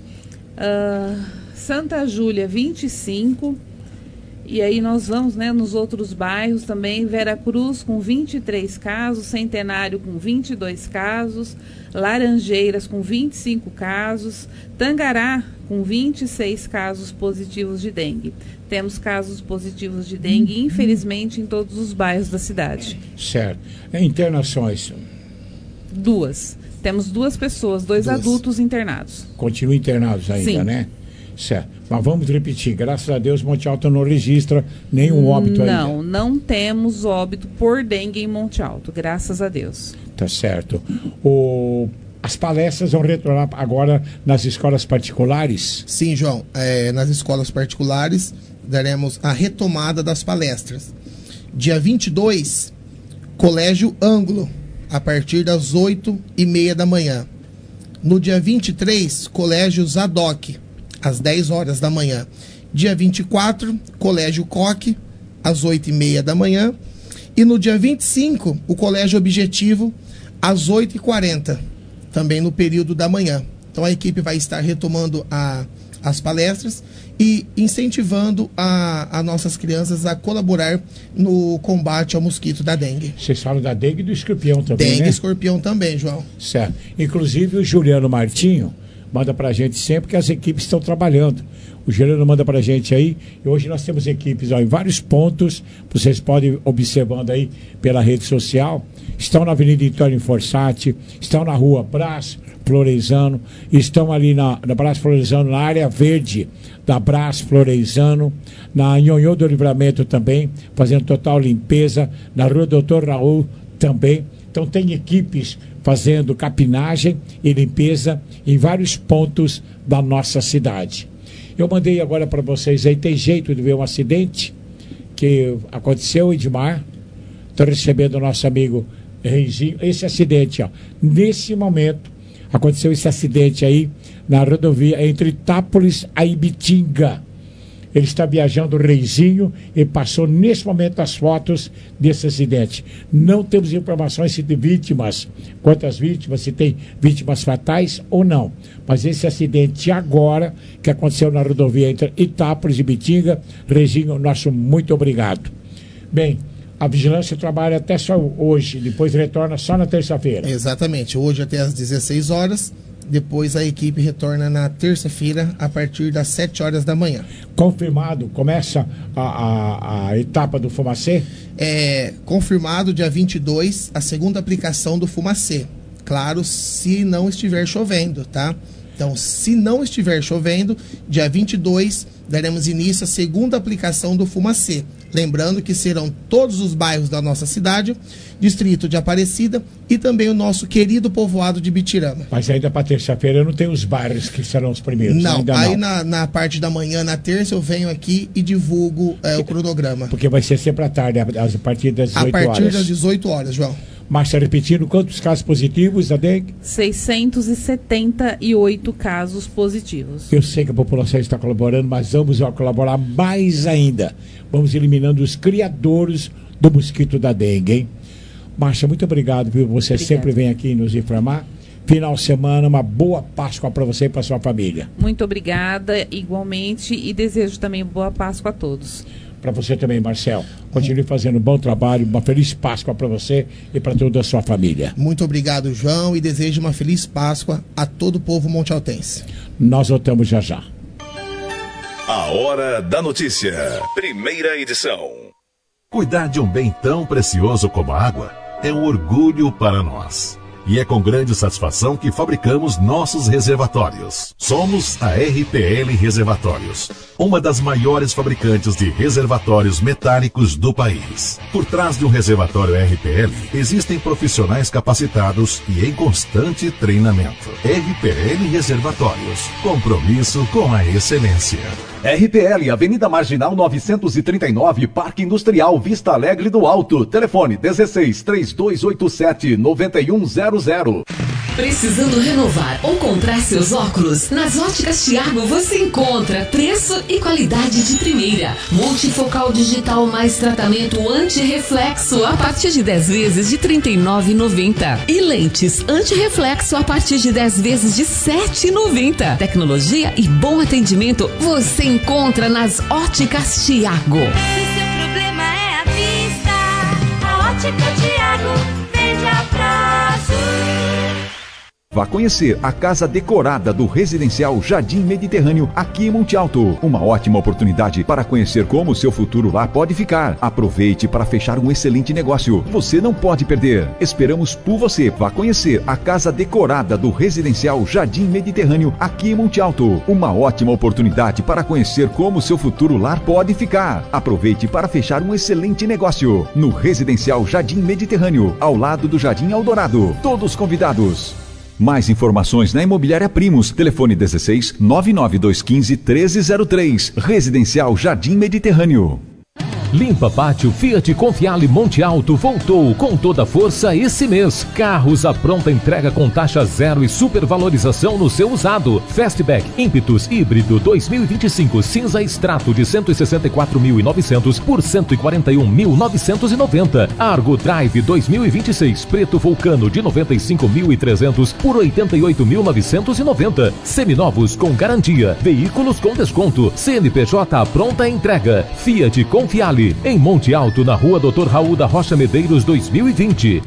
Santa Júlia 25. E aí nós vamos, né, nos outros bairros também, Vera Cruz com 23 casos, Centenário com 22 casos, Laranjeiras com 25 casos, Tangará com 26 casos positivos de dengue. Temos casos positivos de dengue, infelizmente, em todos os bairros da cidade. Certo. Internações? 2. Temos 2 pessoas, 2 adultos internados. Continuam internados ainda, sim, né? Certo. Mas vamos repetir, graças a Deus Monte Alto não registra nenhum óbito ainda. Não temos óbito por dengue em Monte Alto, graças a Deus. Tá certo. As palestras vão retornar agora nas escolas particulares? Sim, João. Nas escolas particulares daremos a retomada das palestras. Dia 22, Colégio Ângulo, a partir das 8h30 da manhã. No dia 23, Colégio Zadok, às 10 horas da manhã. Dia 24, Colégio Coque, às 8h30 da manhã. E no dia 25, o Colégio Objetivo, às 8h40, também no período da manhã. Então a equipe vai estar retomando as palestras e incentivando as nossas crianças a colaborar no combate ao mosquito da dengue. Vocês falam da dengue e do escorpião também, dengue né? e escorpião também, João. Certo. Inclusive o Juliano Martinho manda pra gente sempre que as equipes estão trabalhando. O Juliano manda pra gente aí, e hoje nós temos equipes em vários pontos, vocês podem observando aí pela rede social, estão na Avenida Antônio Fossati, estão na Rua Brás Florezano, estão ali na Brás Florezano, na área verde da Brás Florezano, na Nhonhô do Livramento também, fazendo total limpeza, na Rua Doutor Raul também. Então tem equipes fazendo capinagem e limpeza em vários pontos da nossa cidade. Eu mandei agora para vocês aí, tem jeito de ver um acidente que aconteceu, Edmar. Estou recebendo o nosso amigo Reizinho. Esse acidente, ó, nesse momento, aconteceu esse acidente aí na rodovia entre Itápolis e Ibitinga. Ele está viajando, o Reizinho, e passou nesse momento as fotos desse acidente. Não temos informações se de vítimas, quantas vítimas, se tem vítimas fatais ou não. Mas esse acidente agora, que aconteceu na rodovia entre Itápolis e Ibitinga, Reizinho, nosso muito obrigado. Bem, a vigilância trabalha até só hoje, depois retorna só na terça-feira. Exatamente, hoje até às 16 horas. Depois a equipe retorna na terça-feira a partir das 7 horas da manhã. Confirmado, começa a etapa do Fumacê? Confirmado dia 22 a segunda aplicação do Fumacê. Claro, se não estiver chovendo, tá? Então, se não estiver chovendo, dia 22 daremos início à segunda aplicação do Fumacê. Lembrando que serão todos os bairros da nossa cidade, distrito de Aparecida e também o nosso querido povoado de Bitirama. Mas ainda para terça-feira não tem os bairros que serão os primeiros? Não, ainda aí não. Na parte da manhã, na terça, eu venho aqui e divulgo o cronograma. Porque vai ser sempre à tarde, a partir das 18 horas. A partir das 18 horas, João. Márcia, repetindo, quantos casos positivos da dengue? 678 casos positivos. Eu sei que a população está colaborando, mas vamos colaborar mais ainda. Vamos eliminando os criadores do mosquito da dengue, hein? Márcia, muito obrigado, viu? Você sempre vem aqui nos informar. Final de semana, uma boa Páscoa para você e para sua família. Muito obrigada, igualmente, e desejo também boa Páscoa a todos. Para você também, Marcel. Continue fazendo um bom trabalho, uma feliz Páscoa para você e para toda a sua família. Muito obrigado, João, e desejo uma feliz Páscoa a todo o povo montealtense. Nós voltamos já já. A Hora da Notícia, primeira edição. Cuidar de um bem tão precioso como a água é um orgulho para nós. E é com grande satisfação que fabricamos nossos reservatórios. Somos a RPL Reservatórios, uma das maiores fabricantes de reservatórios metálicos do país. Por trás de um reservatório RPL, existem profissionais capacitados e em constante treinamento. RPL Reservatórios, compromisso com a excelência. RPL, Avenida Marginal 939, Parque Industrial Vista Alegre do Alto. Telefone 16-3287-9100. Precisando renovar ou comprar seus óculos? Nas Óticas Thiago você encontra preço e qualidade de primeira. Multifocal digital mais tratamento anti-reflexo a partir de 10 vezes de R$ 39,90. E lentes anti-reflexo a partir de 10 vezes de R$ 7,90. Tecnologia e bom atendimento você encontra nas Óticas Thiago. Se seu problema é a vista, a Ótica Thiago vende a prazo. Vá conhecer a casa decorada do Residencial Jardim Mediterrâneo, aqui em Monte Alto. Uma ótima oportunidade para conhecer como o seu futuro lá pode ficar. Aproveite para fechar um excelente negócio. Você não pode perder. Esperamos por você. Vá conhecer a casa decorada do Residencial Jardim Mediterrâneo, aqui em Monte Alto. Uma ótima oportunidade para conhecer como o seu futuro lar pode ficar. Aproveite para fechar um excelente negócio no Residencial Jardim Mediterrâneo, ao lado do Jardim Eldorado. Todos convidados. Mais informações na Imobiliária Primos. Telefone 16 99215 1303. Residencial Jardim Mediterrâneo. Limpa Pátio Fiat Confiale Monte Alto voltou com toda a força esse mês. Carros à pronta entrega com taxa zero e supervalorização no seu usado. Fastback Impetus híbrido 2025 cinza extrato de 164.900 por 141.990. Argo Drive 2026 preto Vulcano de 95.300 por 88.990. Seminovos com garantia. Veículos com desconto. CNPJ à pronta entrega. Fiat Confiale em Monte Alto, na rua Dr. Raul da Rocha Medeiros 2020.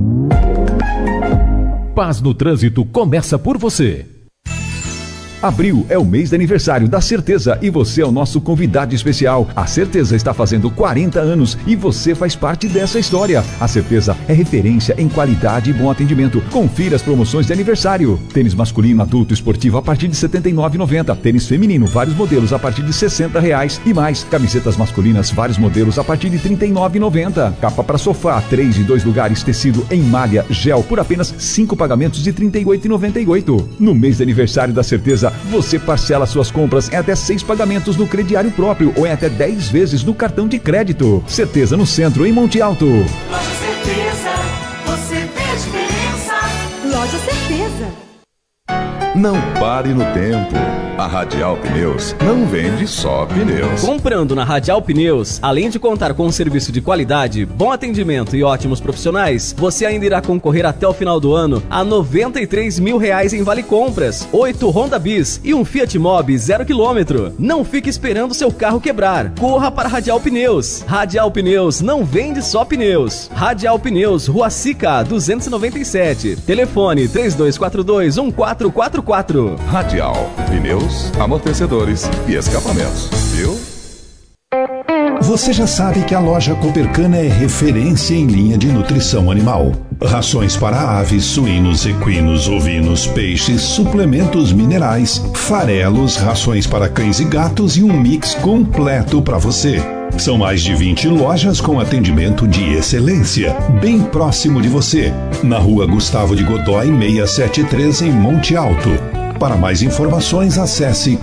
Paz no Trânsito começa por você. Abril é o mês de aniversário da Certeza e você é o nosso convidado especial. A Certeza está fazendo 40 anos e você faz parte dessa história. A Certeza é referência em qualidade e bom atendimento. Confira as promoções de aniversário. Tênis masculino adulto esportivo a partir de R$ 79,90. Tênis feminino, vários modelos a partir de R$ 60,00 e mais. Camisetas masculinas, vários modelos a partir de R$ 39,90. Capa para sofá, 3 e 2 lugares, tecido em malha, gel por apenas 5 pagamentos de R$ 38,98. No mês de aniversário da Certeza, você parcela suas compras em até 6 pagamentos no crediário próprio ou em até 10 vezes no cartão de crédito. Certeza no centro, em Monte Alto. Loja Certeza, você vê a diferença. Loja Certeza. Não pare no tempo. A Radial Pneus não vende só pneus. Comprando na Radial Pneus, além de contar com um serviço de qualidade, bom atendimento e ótimos profissionais, você ainda irá concorrer até o final do ano a R$ 93 mil em Vale Compras, 8 Honda Bis e um Fiat Mobi 0 km. Não fique esperando seu carro quebrar. Corra para a Radial Pneus. Radial Pneus não vende só pneus. Radial Pneus, Rua Sica, 297. Telefone 3242-1444. Radial Pneus, amortecedores e escapamentos, viu? Você já sabe que a loja Coopercana é referência em linha de nutrição animal. Rações para aves, suínos, equinos, ovinos, peixes, suplementos minerais, farelos, rações para cães e gatos e um mix completo para você. São mais de 20 lojas com atendimento de excelência, bem próximo de você. Na rua Gustavo de Godói, 673, em Monte Alto. Para mais informações, acesse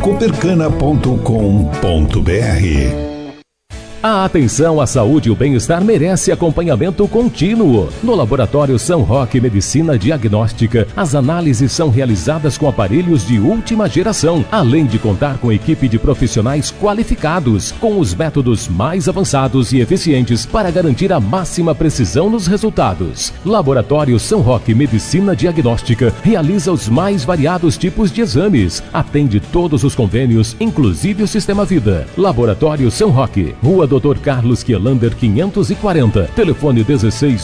coopercana.com.br. A atenção à saúde e o bem-estar merece acompanhamento contínuo. No Laboratório São Roque Medicina Diagnóstica, as análises são realizadas com aparelhos de última geração, além de contar com equipe de profissionais qualificados, com os métodos mais avançados e eficientes para garantir a máxima precisão nos resultados. Laboratório São Roque Medicina Diagnóstica realiza os mais variados tipos de exames, atende todos os convênios, inclusive o Sistema Vida. Laboratório São Roque, Rua Dr. Carlos Quielander 540, telefone 16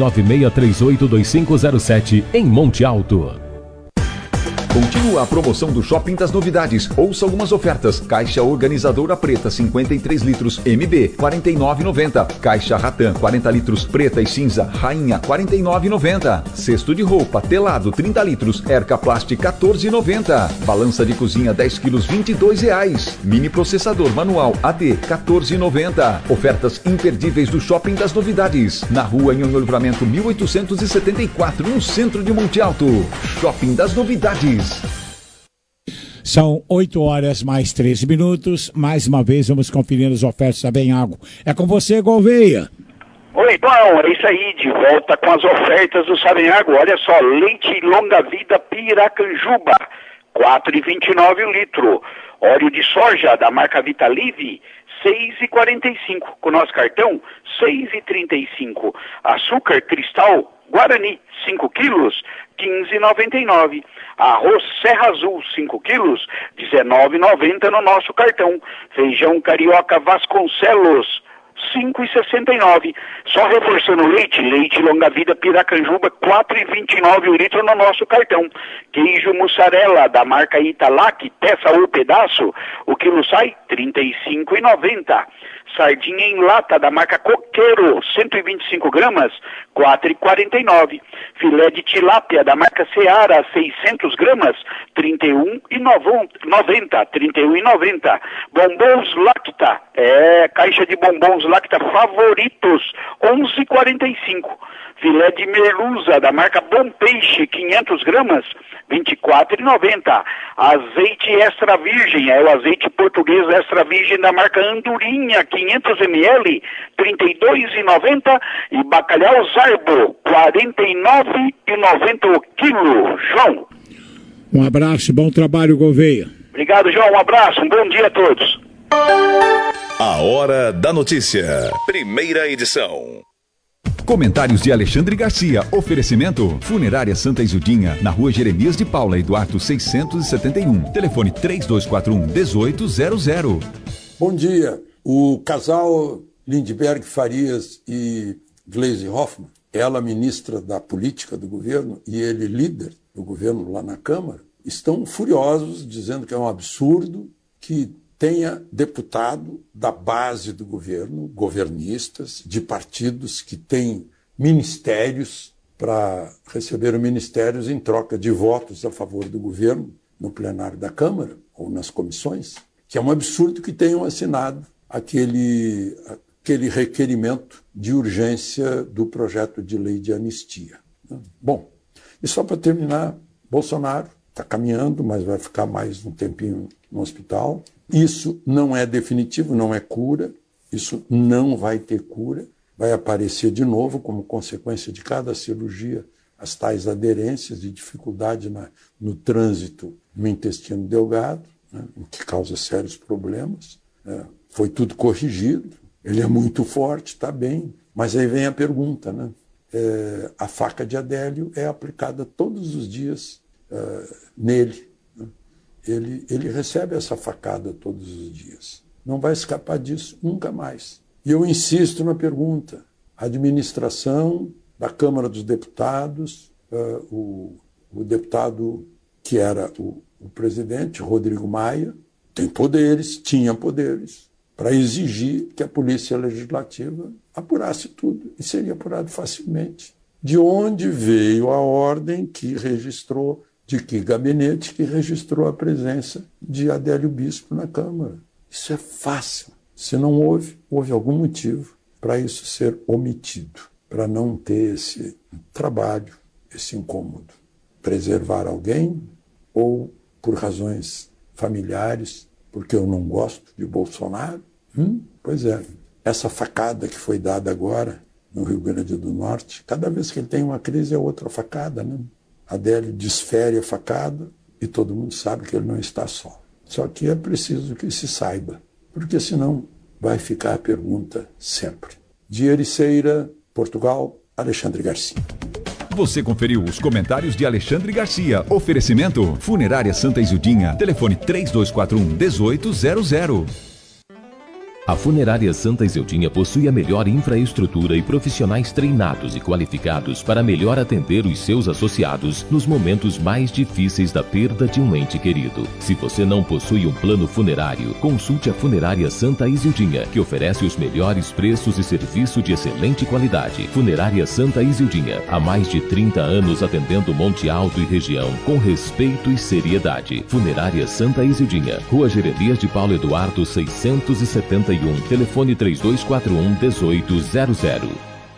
996382507, em Monte Alto. Continua a promoção do Shopping das Novidades. Ouça algumas ofertas. Caixa organizadora preta 53 litros MB 49,90. Caixa Ratan 40 litros preta e cinza Rainha 49,90. Cesto de roupa telado 30 litros Erca Plast 14,90. Balança de cozinha 10 quilos R$22. Mini processador manual AD 14,90. Ofertas imperdíveis do Shopping das Novidades. Na rua em Livramento 1874, no centro de Monte Alto. Shopping das Novidades. São 8 horas mais 13 minutos. Mais uma vez vamos conferir as ofertas da Benhago. É com você, Gouveia. Oi, bom, é isso aí, de volta com as ofertas do Savenhago. Olha só, leite longa vida Piracanjuba, R$4,29 o litro. Óleo de soja da marca Vitalive, R$6,45. Com nosso cartão, R$6,35. Açúcar cristal Guarani, 5 quilos, R$15,99. Arroz Serra Azul, 5 quilos, R$19,90 no nosso cartão. Feijão carioca Vasconcelos, 5,69. Só reforçando o leite longa vida Piracanjuba, 4,29 o litro no nosso cartão. Queijo mussarela da marca Italac, peça ou pedaço, o quilo sai R$ 35,90. Sardinha em lata da marca Coqueiro, 125 gramas, R$ 4,49. Filé de tilápia da marca Seara, 600 gramas, R$ 31,90. Bombons Lacta, caixa de bombons Lacta favoritos, R$ 11,45. Filé de merluza da marca Bom Peixe, 500 gramas, R$ 24,90. Azeite extra virgem, o azeite português extra virgem da marca Andorinha, 500 ml, R$ 32,90. E bacalhau Zarbo, R$ 49,90 o quilo. João. Um abraço, bom trabalho, Gouveia. Obrigado, João. Um abraço, um bom dia a todos. A Hora da Notícia. Primeira edição. Comentários de Alexandre Garcia. Oferecimento: Funerária Santa Isildinha, na Rua Jeremias de Paula e Duarte 671. Telefone 3241-1800. Bom dia. O casal Lindbergh Farias e Gleisi Hoffmann, ela ministra da política do governo e ele líder do governo lá na Câmara, estão furiosos, dizendo que é um absurdo que tenha deputado da base do governo, governistas, de partidos que têm ministérios para receber ministérios em troca de votos a favor do governo no plenário da Câmara ou nas comissões, que é um absurdo que tenham assinado aquele requerimento de urgência do projeto de lei de anistia. Bom, e só para terminar, Bolsonaro está caminhando, mas vai ficar mais um tempinho no hospital. Isso não é definitivo, não é cura, isso não vai ter cura, vai aparecer de novo como consequência de cada cirurgia, as tais aderências e dificuldade no trânsito no intestino delgado, né, o que causa sérios problemas. Foi tudo corrigido, ele é muito forte, está bem, mas aí vem a pergunta, né? A faca de Adélio é aplicada todos os dias nele. Ele recebe essa facada todos os dias. Não vai escapar disso nunca mais. E eu insisto na pergunta. A administração da Câmara dos Deputados, o deputado que era o presidente, Rodrigo Maia, tinha poderes para exigir que a Polícia Legislativa apurasse tudo. E seria apurado facilmente. De onde veio a ordem que registrou, de que gabinete que registrou a presença de Adélio Bispo na Câmara. Isso é fácil. Se não houve algum motivo para isso ser omitido, para não ter esse trabalho, esse incômodo. Preservar alguém ou por razões familiares, porque eu não gosto de Bolsonaro? Pois é, essa facada que foi dada agora no Rio Grande do Norte, cada vez que ele tem uma crise é outra facada, né? Adélio desfere a facada e todo mundo sabe que ele não está só. Só que é preciso que se saiba, porque senão vai ficar a pergunta sempre. De Ericeira, Portugal, Alexandre Garcia. Você conferiu os comentários de Alexandre Garcia. Oferecimento: Funerária Santa Isildinha. Telefone 3241-1800. A Funerária Santa Isildinha possui a melhor infraestrutura e profissionais treinados e qualificados para melhor atender os seus associados nos momentos mais difíceis da perda de um ente querido. Se você não possui um plano funerário, consulte a Funerária Santa Isildinha, que oferece os melhores preços e serviço de excelente qualidade. Funerária Santa Isildinha, há mais de 30 anos atendendo Monte Alto e região com respeito e seriedade. Funerária Santa Isildinha, Rua Jeremias de Paulo Eduardo 671. Telefone 3241-1800.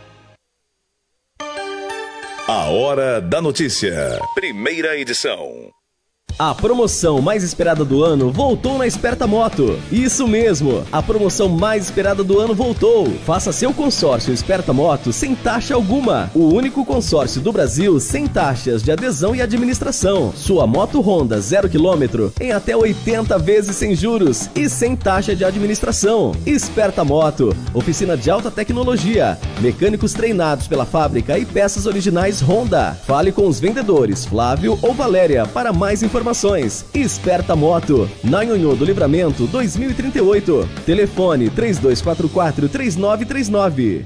A Hora da Notícia. Primeira edição. A promoção mais esperada do ano voltou na Esperta Moto. Isso mesmo, a promoção mais esperada do ano voltou. Faça seu consórcio Esperta Moto sem taxa alguma. O único consórcio do Brasil sem taxas de adesão e administração. Sua moto Honda 0 km em até 80 vezes sem juros e sem taxa de administração. Esperta Moto, oficina de alta tecnologia, mecânicos treinados pela fábrica e peças originais Honda. Fale com os vendedores Flávio ou Valéria para mais informações. informações. Esperta Moto, na Nhonhô do Livramento 2038. Telefone 3244-3939.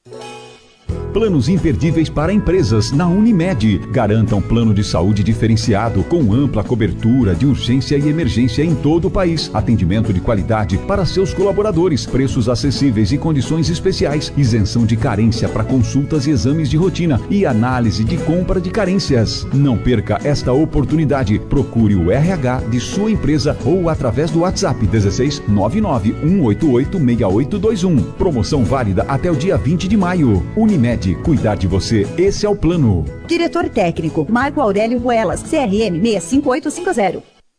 Planos imperdíveis para empresas na Unimed. Garanta um plano de saúde diferenciado com ampla cobertura de urgência e emergência em todo o país. Atendimento de qualidade para seus colaboradores. Preços acessíveis e condições especiais. Isenção de carência para consultas e exames de rotina e análise de compra de carências. Não perca esta oportunidade. Procure o RH de sua empresa ou através do WhatsApp 16 99 188 6821. Promoção válida até o dia 20 de maio. Unimed. Cuidar de você, esse é o plano. Diretor técnico, Marco Aurélio Ruelas, CRM 65850.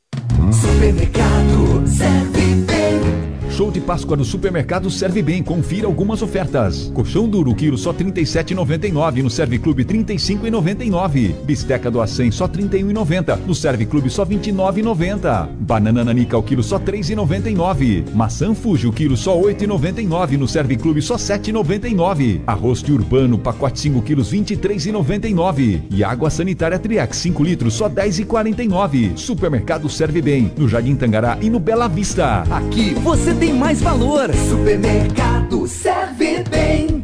Supermercado Serve Bem. Show de Páscoa no Supermercado Serve Bem. Confira algumas ofertas. Colchão duro, quilo só R$ 37,99. No Serve Clube, R$ 35,99. Bisteca do Acém, só R$ 31,90. No Serve Clube, só R$ 29,90. Banana nanica, o quilo só R$ 3,99. Maçã Fuji, o quilo só R$ 8,99. No Serve Clube, só R$ 7,99. Arroz de Urbano, pacote 5 quilos, R$ 23,99. E água sanitária Triax, 5 litros, só R$ 10,49. Supermercado Serve Bem, no Jardim Tangará e no Bela Vista. Aqui você tem mais valor. Supermercado Serve Bem.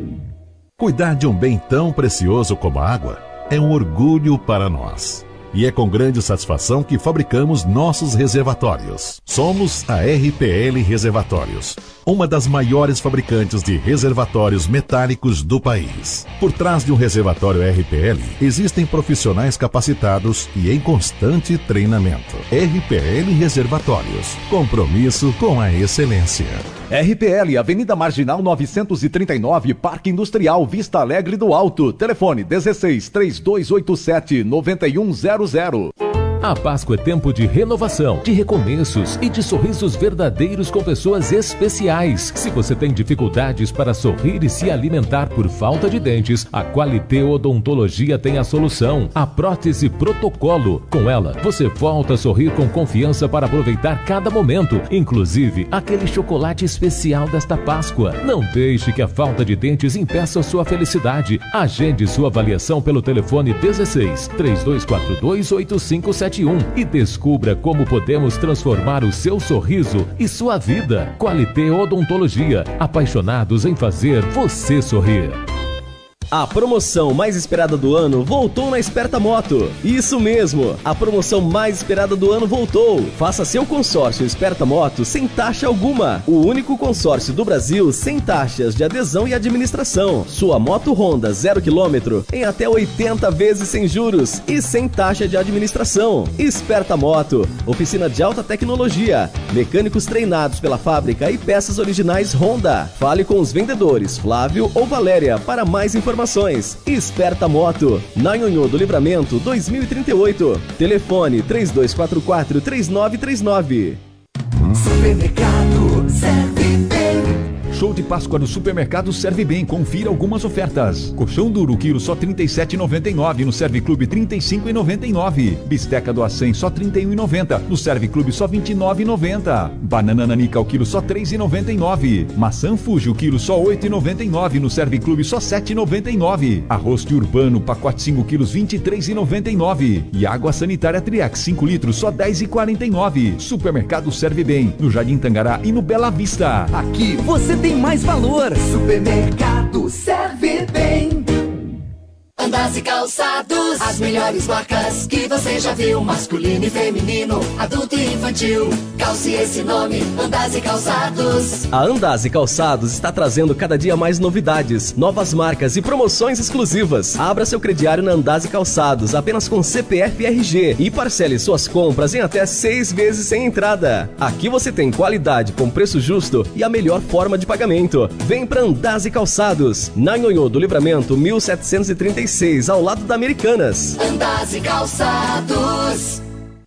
Cuidar de um bem tão precioso como a água é um orgulho para nós. E é com grande satisfação que fabricamos nossos reservatórios. Somos a RPL Reservatórios, uma das maiores fabricantes de reservatórios metálicos do país. Por trás de um reservatório RPL, existem profissionais capacitados e em constante treinamento. RPL Reservatórios, compromisso com a excelência. RPL, Avenida Marginal 939, Parque Industrial Vista Alegre do Alto. Telefone 16 3287 9100. A Páscoa é tempo de renovação, de recomeços e de sorrisos verdadeiros com pessoas especiais. Se você tem dificuldades para sorrir e se alimentar por falta de dentes, a Qualité Odontologia tem a solução. A prótese Protocolo. Com ela, você volta a sorrir com confiança para aproveitar cada momento, inclusive aquele chocolate especial desta Páscoa. Não deixe que a falta de dentes impeça sua felicidade. Agende sua avaliação pelo telefone 16 3242 8571 e descubra como podemos transformar o seu sorriso e sua vida. Qualité Odontologia, apaixonados em fazer você sorrir. A promoção mais esperada do ano voltou na Esperta Moto. Isso mesmo, a promoção mais esperada do ano voltou. Faça seu consórcio Esperta Moto sem taxa alguma. O único consórcio do Brasil sem taxas de adesão e administração. Sua moto Honda 0 km em até 80 vezes sem juros e sem taxa de administração. Esperta Moto, oficina de alta tecnologia, mecânicos treinados pela fábrica e peças originais Honda. Fale com os vendedores Flávio ou Valéria para mais informações. Esperta Moto, na Nhonhô do Livramento 2038. Telefone 3244-3939. Supermercado Serve Bem. Show de Páscoa no Supermercado Serve Bem. Confira algumas ofertas. Colchão duro, quilo só R$ 37,99. No Serve Clube, R$ 35,99. Bisteca do Acém, só R$ 31,90. No Serve Clube, só R$ 29,90. Banana nanica, o quilo só R$ 3,99. Maçã Fuji, o quilo só R$ 8,99. No Serve Clube, só R$ 7,99. Arroz de Urbano, pacote 5 quilos, R$ 23,99. E água sanitária Triax, 5 litros, só R$ 10,49. Supermercado Serve Bem, no Jardim Tangará e no Bela Vista. Aqui você tem mais valor. Supermercado Serve Bem. Andas e calçados, as melhores marcas que você já viu, masculino e feminino, adulto e infantil. Calce esse nome, Andas e Calçados. A Andas e Calçados está trazendo cada dia mais novidades, novas marcas e promoções exclusivas. Abra seu crediário na Andas e Calçados apenas com CPF e RG e parcele suas compras em até 6 vezes sem entrada. Aqui você tem qualidade com preço justo e a melhor forma de pagamento. Vem para Andas e Calçados, na Nhonhô do Livramento 1736, ao lado da Americanas. Andas e Calçados.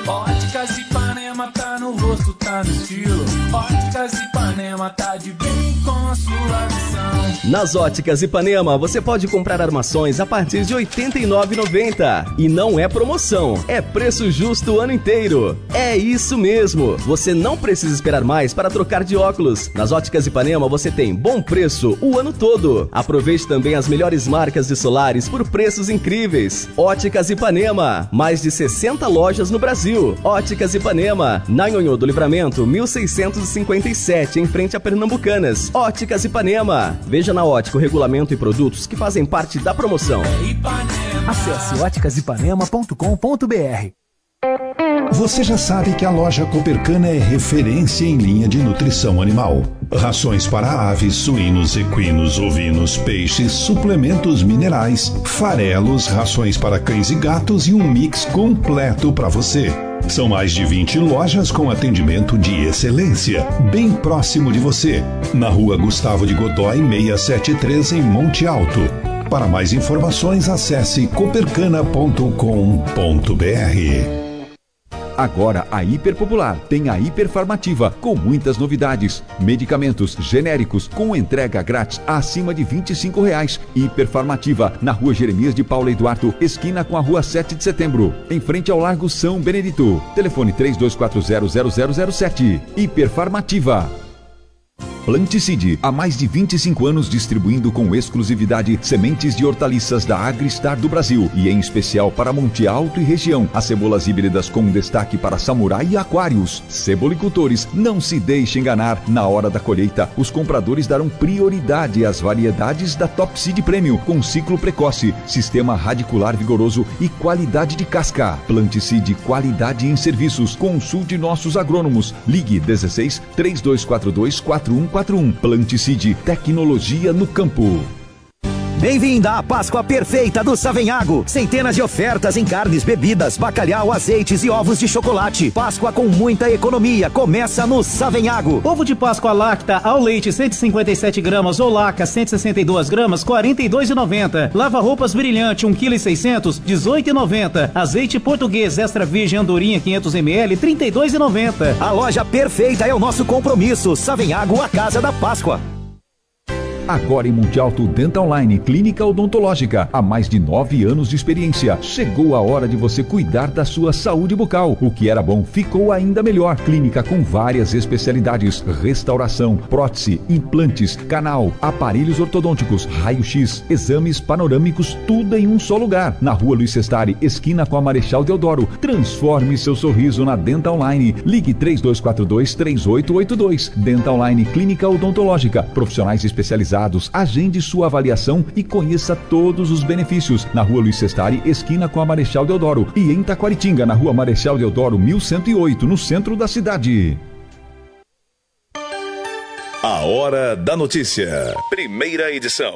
Óticas Ipanema tá no rosto, tá no estilo. Óticas Ipanema tá de bem com a sua visão. Nas Óticas Ipanema você pode comprar armações a partir de R$ 89,90. E não é promoção, é preço justo o ano inteiro. É isso mesmo, você não precisa esperar mais para trocar de óculos. Nas Óticas Ipanema você tem bom preço o ano todo. Aproveite também as melhores marcas de solares por preços incríveis. Óticas Ipanema, mais de 60 lojas no Brasil. Óticas Ipanema, na Nhonhô do Livramento, 1657, em frente a Pernambucanas. Óticas Ipanema. Veja na Ótica o regulamento e produtos que fazem parte da promoção. Acesse óticasipanema.com.br. Você já sabe que a loja Coopercana é referência em linha de nutrição animal. Rações para aves, suínos, equinos, ovinos, peixes, suplementos minerais, farelos, rações para cães e gatos e um mix completo para você. São mais de 20 lojas com atendimento de excelência, bem próximo de você. Na rua Gustavo de Godói, 673, em Monte Alto. Para mais informações, acesse coopercana.com.br. Agora a Hiper Popular tem a Hiperfarmativa, com muitas novidades. Medicamentos genéricos com entrega grátis acima de R$ 25,00. Hiperfarmativa, na rua Jeremias de Paula Eduardo, esquina com a rua 7 de setembro, em frente ao Largo São Benedito. Telefone 32400007. Hiperfarmativa. Planticide, há mais de 25 anos distribuindo com exclusividade sementes de hortaliças da Agristar do Brasil e em especial para Monte Alto e região. As cebolas híbridas com destaque para samurai e aquários. Cebolicultores, não se deixe enganar. Na hora da colheita, os compradores darão prioridade às variedades da Top Seed Premium com ciclo precoce, sistema radicular vigoroso e qualidade de casca. Planticide, qualidade em serviços. Consulte nossos agrônomos. Ligue 16 3242 4141. Planticide, tecnologia no campo. Bem-vinda à Páscoa perfeita do Savenhago. Centenas de ofertas em carnes, bebidas, bacalhau, azeites e ovos de chocolate. Páscoa com muita economia. Começa no Savenhago. Ovo de Páscoa Lacta ao leite 157 gramas ou Laca 162 gramas, R$ 42,90. Lava-roupas Brilhante 1,6 kg, R$ 18,90. Azeite português extra virgem Andorinha 500 ml, R$ 32,90. A loja perfeita é o nosso compromisso. Savenhago, a casa da Páscoa. Agora em Monte Alto Dental Line, clínica odontológica. Há mais de 9 anos de experiência. Chegou a hora de você cuidar da sua saúde bucal. O que era bom ficou ainda melhor. Clínica com várias especialidades: restauração, prótese, implantes, canal, aparelhos ortodônticos, raio-x, exames panorâmicos, tudo em um só lugar. Na rua Luiz Sestari, esquina com a Marechal Deodoro. Transforme seu sorriso na Dental Line. Ligue 3242-3882. Dental Line, clínica odontológica. Profissionais especializados. Agende sua avaliação e conheça todos os benefícios. Na rua Luiz Sestari, esquina com a Marechal Deodoro. E em Taquaritinga, na rua Marechal Deodoro, 1108, no centro da cidade. A Hora da Notícia. Primeira edição.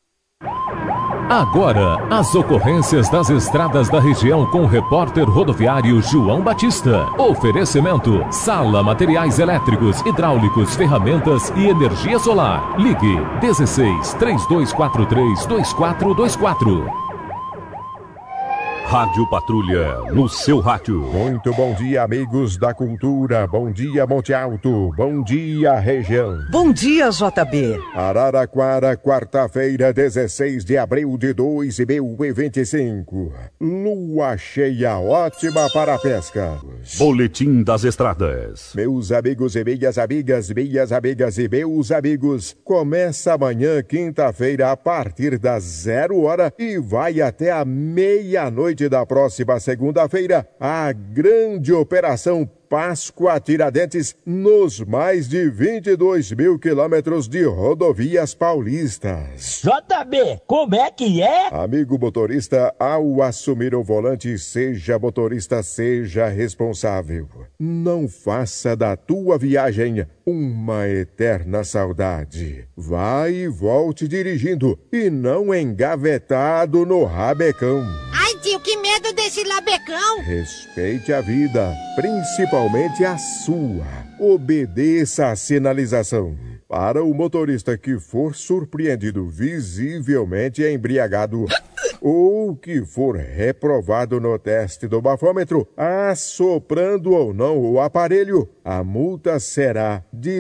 Agora, as ocorrências das estradas da região com o repórter rodoviário João Batista. Oferecimento: Sala Materiais Elétricos, Hidráulicos, Ferramentas e Energia Solar. Ligue 16 3243 2424. Rádio Patrulha, no seu rádio. Muito bom dia, amigos da cultura. Bom dia, Monte Alto. Bom dia, região. Bom dia, JB. Araraquara, quarta-feira, 16 de abril de 2025. Lua cheia, ótima para a pesca. Boletim das Estradas. Meus amigos e minhas amigas e meus amigos, começa amanhã, quinta-feira, a partir das 0 hora e vai até a meia-noite da próxima segunda-feira, a grande operação Páscoa Tiradentes nos mais de 22 mil quilômetros de rodovias paulistas. JB, como é que é? Amigo motorista, ao assumir o volante, seja motorista, seja responsável. Não faça da tua viagem uma eterna saudade. Vai e volte dirigindo e não engavetado no rabecão. Ai, tio, que medo desse labecão. Respeite a vida, principalmente a sua. Obedeça a sinalização. Para o motorista que for surpreendido visivelmente embriagado, ou que for reprovado no teste do bafômetro, assoprando ou não o aparelho, a multa será de R$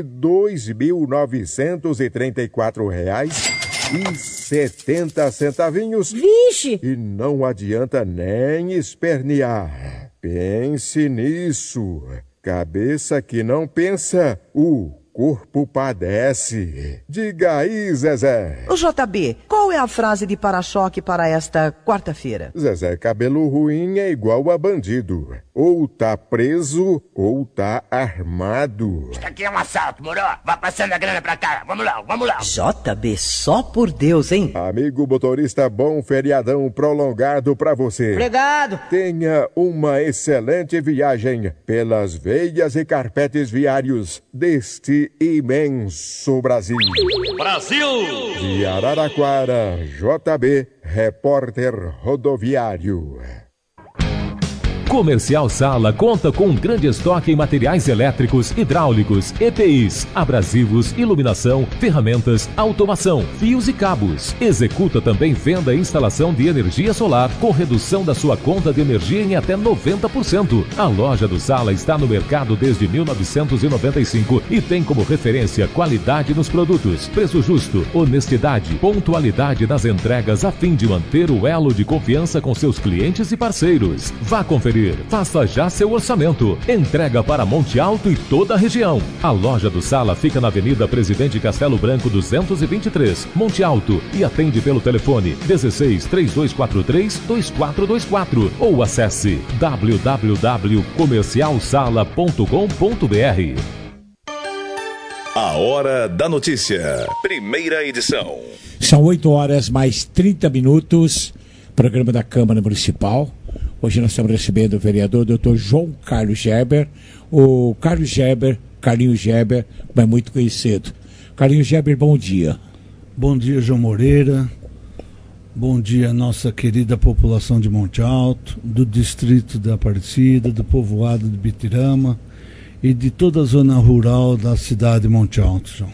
2.934,70. Vixe! E não adianta nem espernear. Pense nisso. Cabeça que não pensa, o corpo padece. Diga aí, Zezé. Ô JB, qual é a frase de para-choque para esta quarta-feira? Zezé, cabelo ruim é igual a bandido. Ou tá preso, ou tá armado. Isso aqui é um assalto, moro? Vai passando a grana pra cá. Vamos lá. JB, só por Deus, hein? Amigo motorista, bom feriadão prolongado pra você. Obrigado. Tenha uma excelente viagem pelas veias e carpetes viários deste imenso Brasil. Brasil! De Araraquara, JB, repórter rodoviário. Comercial Sala conta com um grande estoque em materiais elétricos, hidráulicos, EPIs, abrasivos, iluminação, ferramentas, automação, fios e cabos. Executa também venda e instalação de energia solar com redução da sua conta de energia em até 90%. A loja do Sala está no mercado desde 1995 e tem como referência qualidade nos produtos, preço justo, honestidade, pontualidade nas entregas a fim de manter o elo de confiança com seus clientes e parceiros. Vá conferir. Faça já seu orçamento. Entrega para Monte Alto e toda a região. A loja do Sala fica na Avenida Presidente Castelo Branco 223, Monte Alto, e atende pelo telefone 16-3243-2424 ou acesse www.comercialsala.com.br. A Hora da Notícia. Primeira edição. São 8h mais 30. Programa da Câmara Municipal. Hoje nós estamos recebendo o vereador Dr. João Carlos Gerber. O Carlinhos Gerber, mas muito conhecido. Carlinhos Gerber, bom dia. Bom dia, João Moreira. Bom dia, nossa querida população de Monte Alto, do distrito da Aparecida, do povoado de Bitirama e de toda a zona rural da cidade de Monte Alto, João.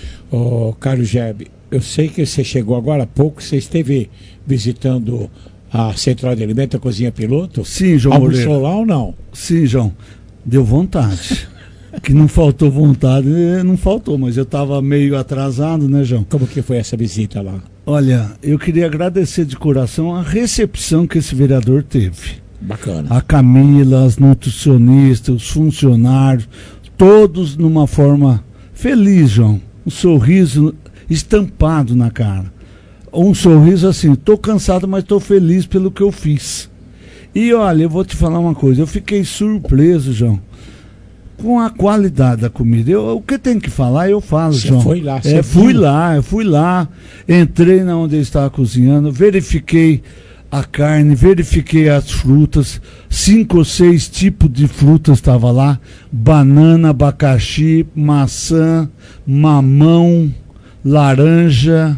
Carlos Gerber, eu sei que você chegou agora há pouco, você esteve visitando a Central de Alimentos, a Cozinha Piloto? Sim, João Moreira. Almoçou lá ou não? Sim, João. Deu vontade. Que não faltou vontade, não faltou, mas eu estava meio atrasado, né, João? Como que foi essa visita lá? Olha, eu queria agradecer de coração a recepção que esse vereador teve. Bacana. A Camila, as nutricionistas, os funcionários, todos numa forma feliz, João. Um sorriso estampado na cara. Um sorriso assim, tô cansado, mas tô feliz pelo que eu fiz. E olha, eu vou te falar uma coisa, eu fiquei surpreso, João, com a qualidade da comida. O que tem que falar, eu falo, João. Você foi lá, fui lá, entrei na onde ele estava cozinhando, verifiquei a carne, verifiquei as frutas, 5 ou 6 tipos de frutas estavam lá, banana, abacaxi, maçã, mamão, laranja,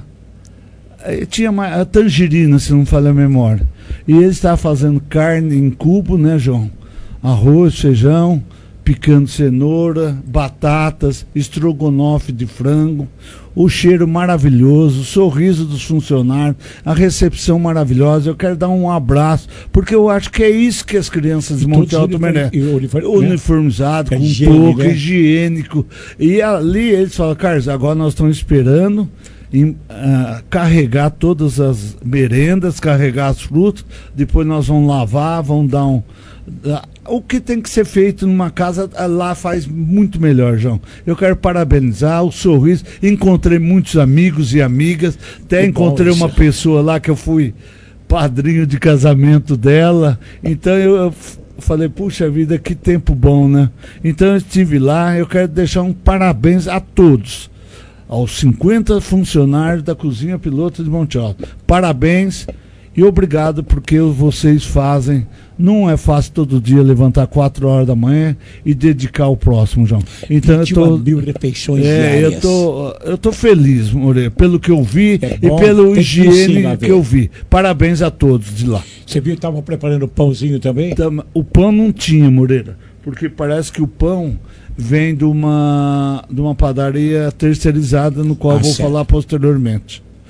tinha a tangerina, se não me falha a memória. E ele estava fazendo carne em cubo, né, João? Arroz, feijão, picando cenoura, batatas, estrogonofe de frango, o cheiro maravilhoso, o sorriso dos funcionários, a recepção maravilhosa. Eu quero dar um abraço, porque eu acho que é isso que as crianças de Monte Alto merecem. Uniformizado, com touca, né? Higiênico. E ali eles falam, Carlos, agora nós estamos esperando carregar todas as merendas, carregar as frutas, depois nós vamos lavar, vamos dar o que tem que ser feito numa casa, lá faz muito melhor, João. Eu quero parabenizar o sorriso. Encontrei muitos amigos e amigas, até encontrei uma pessoa lá que eu fui padrinho de casamento dela, então eu falei, puxa vida, que tempo bom, né? Então eu estive lá, eu quero deixar um parabéns a todos, aos 50 funcionários da Cozinha Piloto de Monte Alto. Parabéns e obrigado, porque vocês fazem. Não é fácil todo dia levantar 4 horas da manhã e dedicar ao próximo, João. Então 21.000 refeições diárias. Eu tô feliz, Moreira, pelo que eu vi e pelo higiene que eu vi. Parabéns a todos de lá. Você viu que estavam preparando o pãozinho também? O pão não tinha, Moreira, porque parece que o pão vem de uma padaria terceirizada, no qual eu vou falar posteriormente.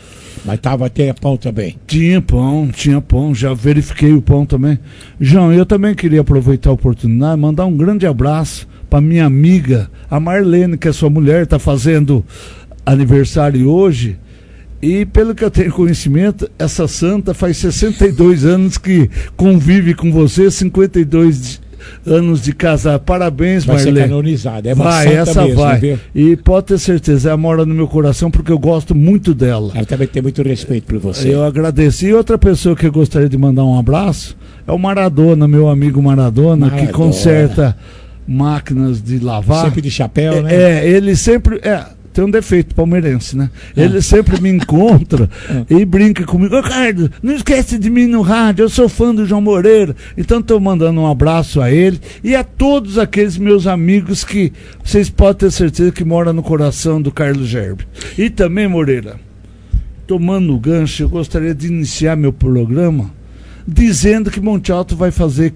Mas tinha pão também. Tinha pão, já verifiquei o pão também. João, eu também queria aproveitar a oportunidade, mandar um grande abraço para minha amiga, a Marlene, que é sua mulher, está fazendo aniversário hoje. E pelo que eu tenho conhecimento, essa santa faz 62 anos que convive com você, 52 anos de casar. Parabéns, Marlene. Vai ser canonizada, é uma vai, santa essa mesmo, vai. Viu? E pode ter certeza, ela mora no meu coração porque eu gosto muito dela. Ela também tem muito respeito por você. Eu agradeço. E outra pessoa que eu gostaria de mandar um abraço é o Maradona, meu amigo Maradona. Que conserta máquinas de lavar. Sempre de chapéu, né? Ele sempre... tem um defeito palmeirense, né? Ele sempre me encontra e brinca comigo. Ô, Carlos, não esquece de mim no rádio, eu sou fã do João Moreira. Então estou mandando um abraço a ele e a todos aqueles meus amigos que vocês podem ter certeza que moram no coração do Carlos Gerber. E também, Moreira, tomando o gancho, eu gostaria de iniciar meu programa dizendo que Monte Alto vai fazer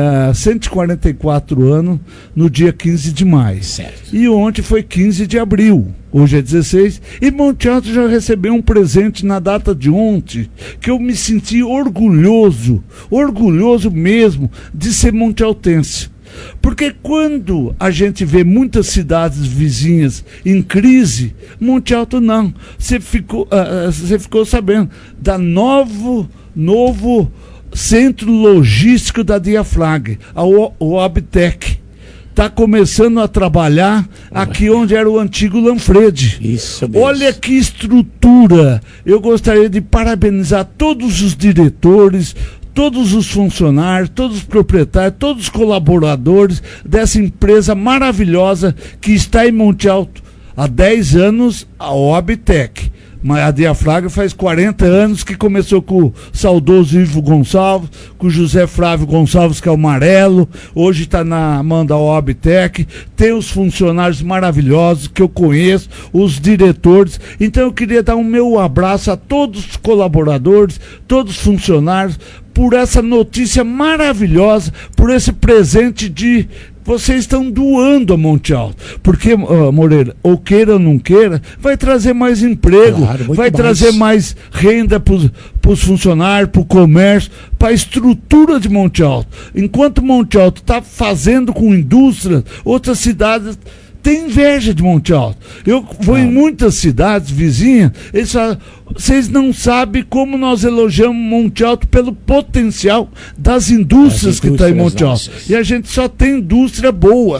144 anos no dia 15 de maio. Certo. E ontem foi 15 de abril, hoje é 16, e Monte Alto já recebeu um presente na data de ontem, que eu me senti orgulhoso mesmo de ser montealtense. Porque quando a gente vê muitas cidades vizinhas em crise, Monte Alto não. Você ficou sabendo da novo centro logístico da Diafrag, o Abtec. Está começando a trabalhar aqui onde era o antigo Lanfredi. Isso mesmo. Olha que estrutura! Eu gostaria de parabenizar todos os diretores, todos os funcionários, todos os proprietários, todos os colaboradores dessa empresa maravilhosa que está em Monte Alto há 10 anos, a Abtec. Mas a Diafrag faz 40 anos que começou com o saudoso Ivo Gonçalves, com o José Flávio Gonçalves, que é o amarelo, hoje está na mão da Abtec, tem os funcionários maravilhosos que eu conheço, os diretores. Então eu queria dar um meu abraço a todos os colaboradores, todos os funcionários, por essa notícia maravilhosa, por esse presente de... Vocês estão doando a Monte Alto, porque, Moreira, ou queira ou não queira, vai trazer mais emprego, vai trazer mais renda para os funcionários, para o comércio, para a estrutura de Monte Alto. Enquanto Monte Alto está fazendo com indústria, outras cidades têm inveja de Monte Alto. Eu vou em muitas cidades vizinhas, eles falam, vocês não sabem como nós elogiamos Monte Alto pelo potencial das indústrias que estão em Monte Alto. E a gente só tem indústrias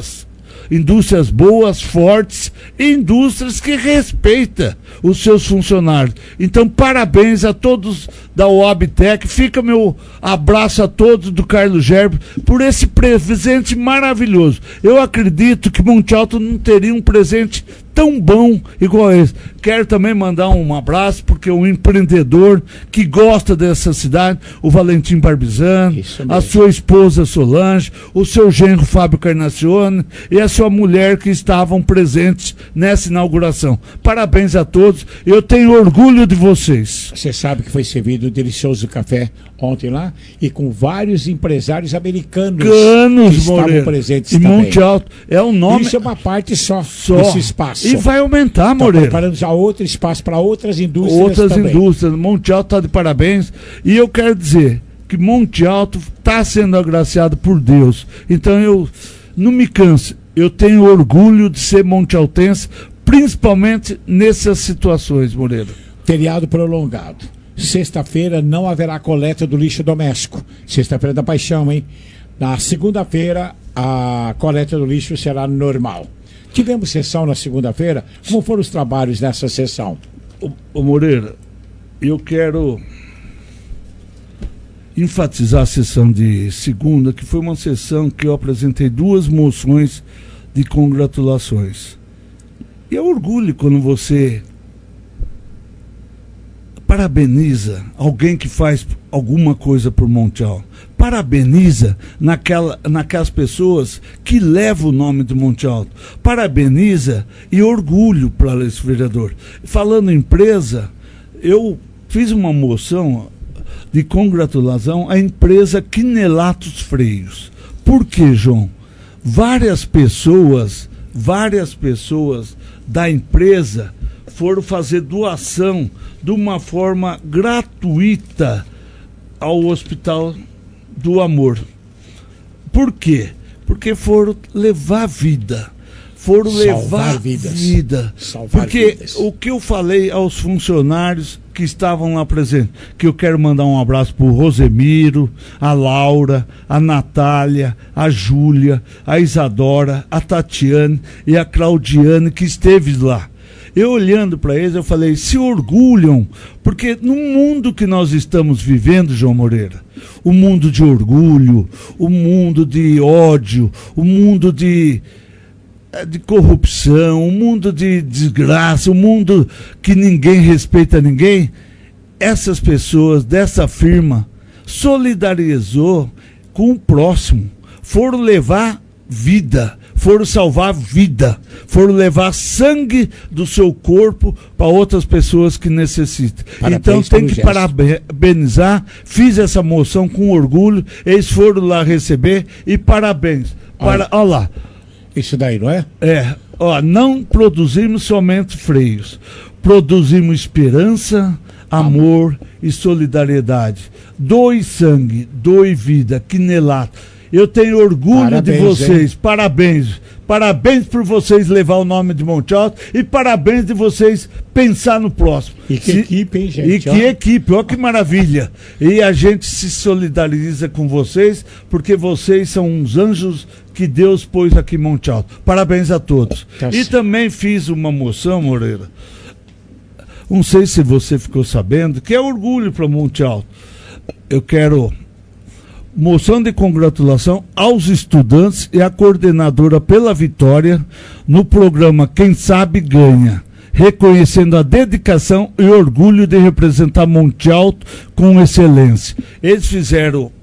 boas, fortes, e indústrias que respeitam os seus funcionários. Então, parabéns a todos da Abtec. Fica meu abraço a todos do Carlos Gerber por esse presente maravilhoso. Eu acredito que Monte Alto não teria um presente tão bom igual esse. Quero também mandar um abraço, porque um empreendedor que gosta dessa cidade, o Valentim Barbizano, a sua esposa Solange, o seu genro Fábio Carnacione e a sua mulher que estavam presentes nessa inauguração. Parabéns a todos, eu tenho orgulho de vocês. Você sabe que foi servido um delicioso café ontem lá, e com vários empresários americanos que estavam presentes e também. Monte Alto é o nome. Isso é uma parte só desse espaço. E vai aumentar, Moreira. Preparando já outro espaço para outras indústrias também. Monte Alto está de parabéns. E eu quero dizer que Monte Alto está sendo agraciado por Deus. Então eu não me canso. Eu tenho orgulho de ser montealtense, principalmente nessas situações, Moreira. Feriado prolongado. Sexta-feira não haverá coleta do lixo doméstico. Sexta-feira da Paixão, hein? Na segunda-feira, a coleta do lixo será normal. Tivemos sessão na segunda-feira. Como foram os trabalhos nessa sessão? Ô Moreira, eu quero enfatizar a sessão de segunda, que foi uma sessão que eu apresentei 2 moções de congratulações. E é orgulho quando você parabeniza alguém que faz alguma coisa por Monte Alto. Parabeniza naquelas pessoas que levam o nome de Monte Alto. Parabeniza e orgulho para esse vereador. Falando em empresa, eu fiz uma moção de congratulação à empresa Quinelatos Freios. Por quê, João? Várias pessoas da empresa foram fazer doação de uma forma gratuita ao Hospital do Amor. Por quê? Porque foram levar vida. Foram levar vida. Porque o que eu falei aos funcionários que estavam lá presentes, que eu quero mandar um abraço para o Rosemiro, a Laura, a Natália, a Júlia, a Isadora, a Tatiane e a Claudiane, que esteve lá. Eu olhando para eles, eu falei, se orgulham, porque no mundo que nós estamos vivendo, João Moreira, o mundo de orgulho, o mundo de ódio, o mundo de corrupção, um mundo de desgraça, um mundo que ninguém respeita ninguém, essas pessoas dessa firma solidarizou com o próximo, foram levar vida, foram salvar vida, foram levar sangue do seu corpo para outras pessoas que necessitam. Então tem que parabenizar, fiz essa moção com orgulho, eles foram lá receber e parabéns. Olha lá. Isso daí, não é? Não produzimos somente freios, produzimos esperança, amor e solidariedade. Doe sangue, doe vida, quinelato. Eu tenho orgulho de vocês, parabéns. Parabéns por vocês levar o nome de Monte Alto e parabéns de vocês pensar no próximo. E que equipe, hein, gente? E que equipe, olha que maravilha. E a gente se solidariza com vocês, porque vocês são uns anjos que Deus pôs aqui em Monte Alto. Parabéns a todos. E também fiz uma moção, Moreira, não sei se você ficou sabendo, que é orgulho para Monte Alto. Eu quero moção de congratulação aos estudantes e à coordenadora pela vitória no programa Quem Sabe Ganha, reconhecendo a dedicação e orgulho de representar Monte Alto com excelência. Eles fizeram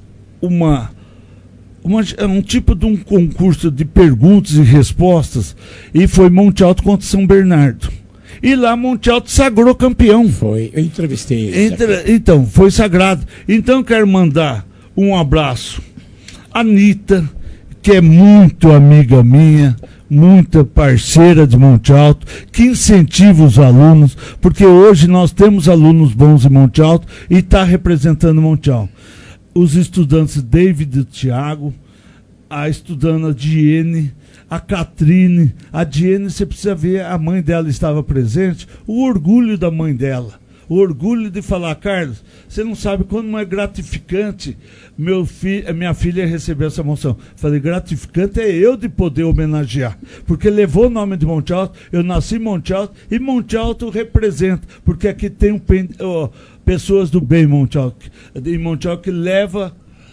um tipo de um concurso de perguntas e respostas e foi Monte Alto contra São Bernardo. E lá Monte Alto sagrou campeão. Foi, eu entrevistei eles. Então, foi sagrado. Então quero mandar um abraço. Anitta, que é muito amiga minha, muita parceira de Monte Alto, que incentiva os alunos, porque hoje nós temos alunos bons em Monte Alto e está representando Monte Alto. Os estudantes David e Thiago, a estudante Diene, a Catrine. A Diene, você precisa ver, a mãe dela estava presente, o orgulho da mãe dela. O orgulho de falar, Carlos, você não sabe quando não é gratificante minha filha receber essa moção. Falei, gratificante é eu de poder homenagear, porque levou o nome de Monte Alto, eu nasci em Monte Alto, e Monte Alto representa, porque aqui tem pessoas do bem em Monte Alto que leva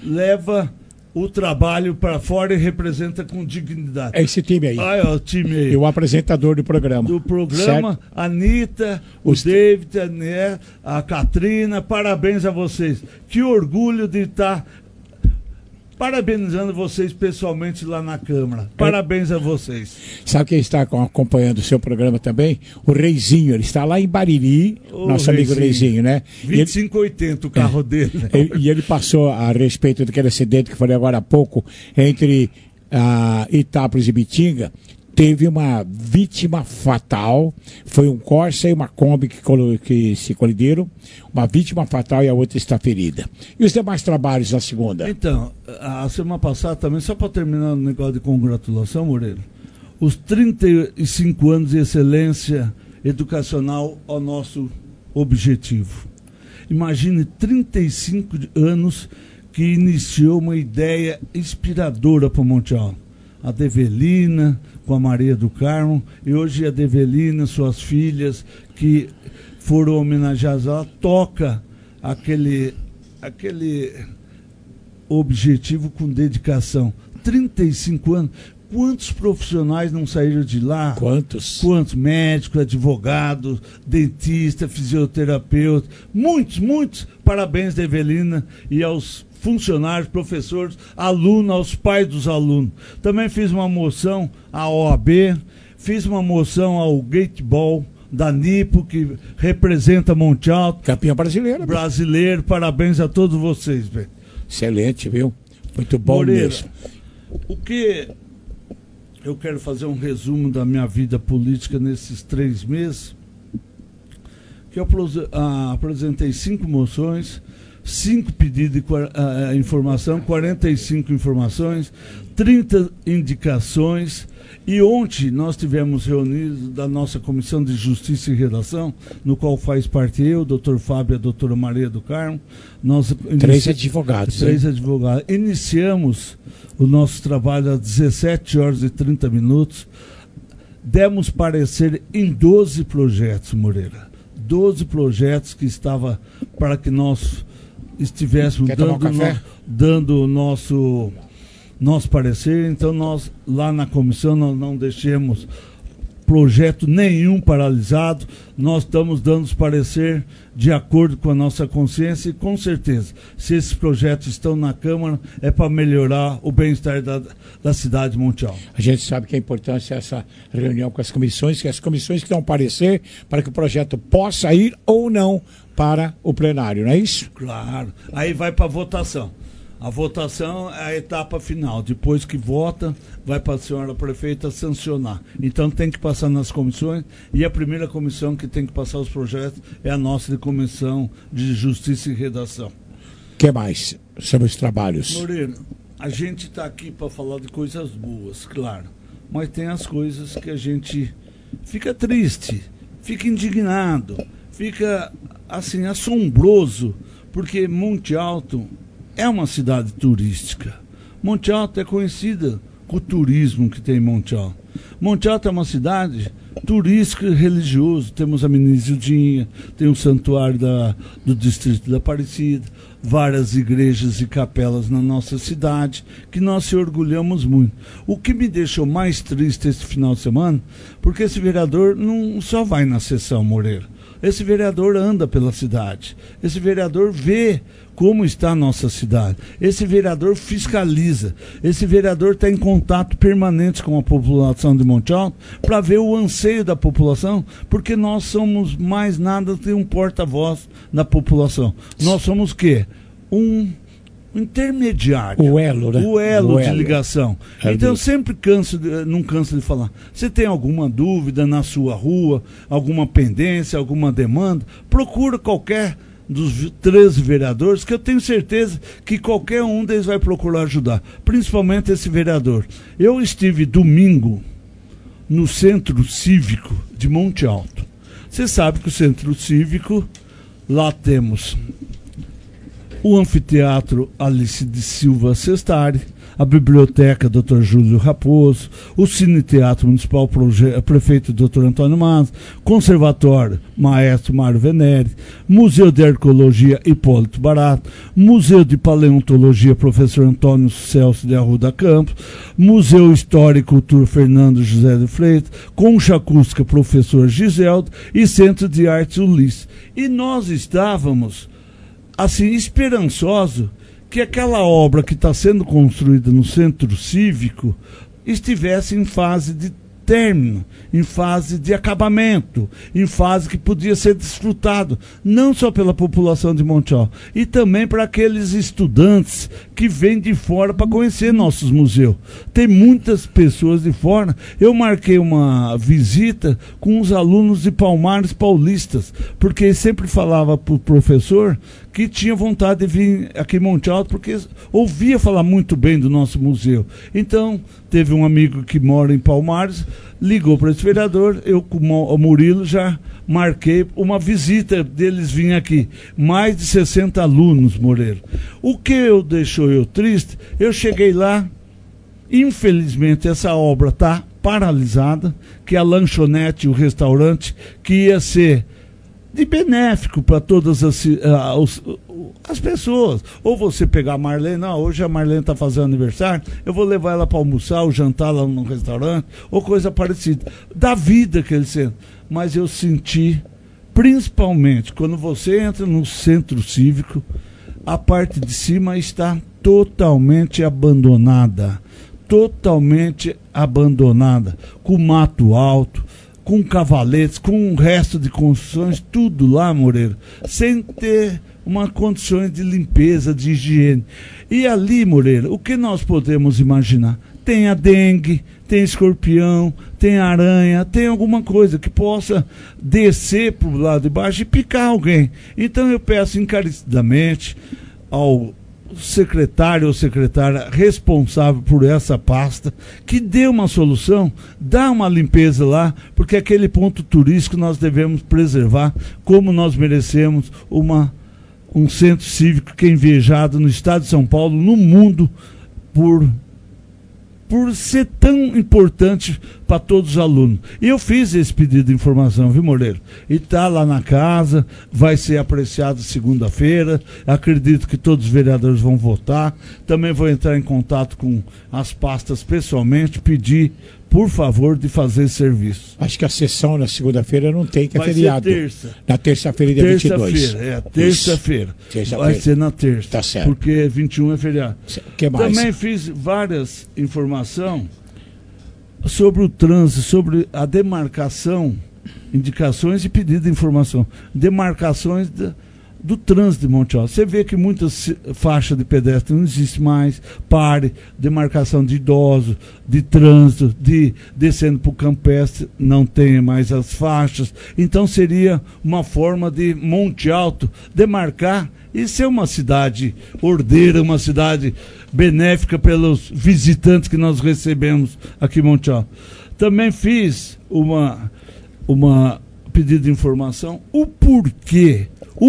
o trabalho para fora e representa com dignidade. É esse time aí. O time aí. E o apresentador do programa. Certo? Anitta, o David, a Catrina, parabéns a vocês. Que orgulho de estar parabenizando vocês pessoalmente lá na Câmara. Parabéns a vocês. Sabe quem está acompanhando o seu programa também? O Reizinho, ele está lá em Bariri, nosso amigo Reizinho, né? 2580 o carro dele. E ele passou a respeito daquele acidente que falei agora há pouco, entre Itápolis e Bitinga. Teve uma vítima fatal, foi um Corsa e uma Kombi que se colidiram, uma vítima fatal e a outra está ferida. E os demais trabalhos na segunda? Então, a semana passada também, só para terminar o negócio de congratulação, Moreira, os 35 anos de excelência educacional ao nosso objetivo. Imagine 35 anos que iniciou uma ideia inspiradora para o Monte Alto. A Develina, com a Maria do Carmo, e hoje a Develina, suas filhas, que foram homenageadas, ela toca aquele objetivo com dedicação. 35 anos. Quantos profissionais não saíram de lá? Quantos? Quantos médicos, advogados, dentistas, fisioterapeutas, muitos. Parabéns, Develina, e aos funcionários, professores, alunos, aos pais dos alunos. Também fiz uma moção à OAB, fiz uma moção ao Gateball da Nipo, que representa Monte Alto. Campeão brasileiro. Brasileiro, parabéns a todos vocês, velho. Excelente, viu? Muito bom, Moreira, mesmo. O que eu quero fazer um resumo da minha vida política nesses 3 meses. que eu apresentei 5 moções, 5 pedidos de informação, 45 informações, 30 indicações. E ontem nós tivemos reunidos da nossa Comissão de Justiça e Redação, no qual faz parte eu, o doutor Fábio e a doutora Maria do Carmo. 3 advogados. 3 advogados. Iniciamos o nosso trabalho às 17 horas e 30 minutos. Demos parecer em 12 projetos, Moreira. 12 projetos que estava para que nós estivéssemos dando o nosso parecer. Então nós lá na comissão nós não deixemos projeto nenhum paralisado, nós estamos dando os parecer de acordo com a nossa consciência e com certeza, se esses projetos estão na Câmara, é para melhorar o bem-estar da cidade de Monte Alto. A gente sabe que a importância é essa reunião com as comissões, que as comissões que dão parecer para que o projeto possa ir ou não para o plenário, não é isso? Claro, aí vai para a votação. A votação é a etapa final. Depois que vota, vai para a senhora prefeita sancionar. Então tem que passar nas comissões e a primeira comissão que tem que passar os projetos é a nossa de Comissão de Justiça e Redação. O que mais sobre os trabalhos? Moreira, a gente está aqui para falar de coisas boas, claro. Mas tem as coisas que a gente fica triste, fica indignado, fica assim assombroso, porque Monte Alto é uma cidade turística. Monte Alto é conhecida com o turismo que tem em Monte Alto. Monte Alto é uma cidade turística e religiosa. Temos a Menizildinha, tem o santuário do distrito da Aparecida, várias igrejas e capelas na nossa cidade, que nós se orgulhamos muito. O que me deixou mais triste esse final de semana, porque esse vereador não só vai na sessão, Moreira. Esse vereador anda pela cidade. Esse vereador vê como está a nossa cidade. Esse vereador fiscaliza. Esse vereador está em contato permanente com a população de Monte Alto para ver o anseio da população, porque nós somos mais nada que um porta-voz da população. Nós somos o quê? Um intermediário. O elo, né? O elo de ligação. Então eu sempre não canso de falar. Você tem alguma dúvida na sua rua, alguma pendência, alguma demanda, procura qualquer dos 13 vereadores, que eu tenho certeza que qualquer um deles vai procurar ajudar, principalmente esse vereador. Eu estive domingo no Centro Cívico de Monte Alto. Você sabe que o Centro Cívico, lá temos o Anfiteatro Alice de Silva Sestari, a Biblioteca Dr. Júlio Raposo, o Cine Teatro Municipal Prefeito Dr. Antônio Mas, Conservatório Maestro Mário Venere, Museu de Arqueologia Hipólito Barato, Museu de Paleontologia Professor Antônio Celso de Arruda Campos, Museu História e Cultura Fernando José de Freitas, Concha Acústica Professor Giseldo e Centro de Artes Ulisses. E nós estávamos assim esperançoso que aquela obra que está sendo construída no Centro Cívico estivesse em fase de término, em fase de acabamento, em fase que podia ser desfrutado, não só pela população de Monte Alto, e também para aqueles estudantes que vêm de fora para conhecer nossos museus. Tem muitas pessoas de fora. Eu marquei uma visita com os alunos de Palmares paulistas, porque ele sempre falava para o professor que tinha vontade de vir aqui em Monte Alto, porque ouvia falar muito bem do nosso museu. Então, teve um amigo que mora em Palmares, ligou para esse vereador, eu com o Murilo já marquei uma visita deles vir aqui. Mais de 60 alunos, Moreira. O que deixou eu triste, eu cheguei lá, infelizmente essa obra está paralisada, que é a lanchonete e o restaurante, que ia ser de benéfico para todas as pessoas. Ou você pegar a Marlene, não, hoje a Marlene está fazendo aniversário, eu vou levar ela para almoçar ou jantar lá no restaurante, ou coisa parecida. Da vida que eles sentem. Mas eu senti, principalmente, quando você entra no Centro Cívico, a parte de cima está totalmente abandonada. Totalmente abandonada. Com mato alto, com cavaletes, com o resto de construções, tudo lá, Moreira, sem ter uma condições de limpeza, de higiene. E ali, Moreira, o que nós podemos imaginar? Tem a dengue, tem escorpião, tem aranha, tem alguma coisa que possa descer para o lado de baixo e picar alguém. Então eu peço encarecidamente ao secretário ou secretária responsável por essa pasta que dê uma solução, dá uma limpeza lá, porque aquele ponto turístico nós devemos preservar como nós merecemos um centro cívico que é invejado no estado de São Paulo, no mundo, por ser tão importante para todos os alunos. E eu fiz esse pedido de informação, viu, Moreira? E está lá na casa, vai ser apreciado segunda-feira, acredito que todos os vereadores vão votar, também vou entrar em contato com as pastas pessoalmente, pedir, por favor, de fazer esse serviço. Acho que a sessão na segunda-feira não tem, que é vai feriado. Ser terça. Na terça-feira, dia 22. Terça-feira. Vai ser na terça. Tá certo. Porque 21 é feriado. Que mais? Também fiz várias informações sobre o trânsito, sobre a demarcação, indicações e pedido de informação. Demarcações do trânsito de Monte Alto. Você vê que muitas faixas de pedestre não existe mais, pare, demarcação de idosos, de trânsito, descendo para o campestre, não tem mais as faixas. Então seria uma forma de Monte Alto demarcar e ser uma cidade ordeira, uma cidade benéfica pelos visitantes que nós recebemos aqui em Monte Alto. Também fiz uma pedido de informação, o porquê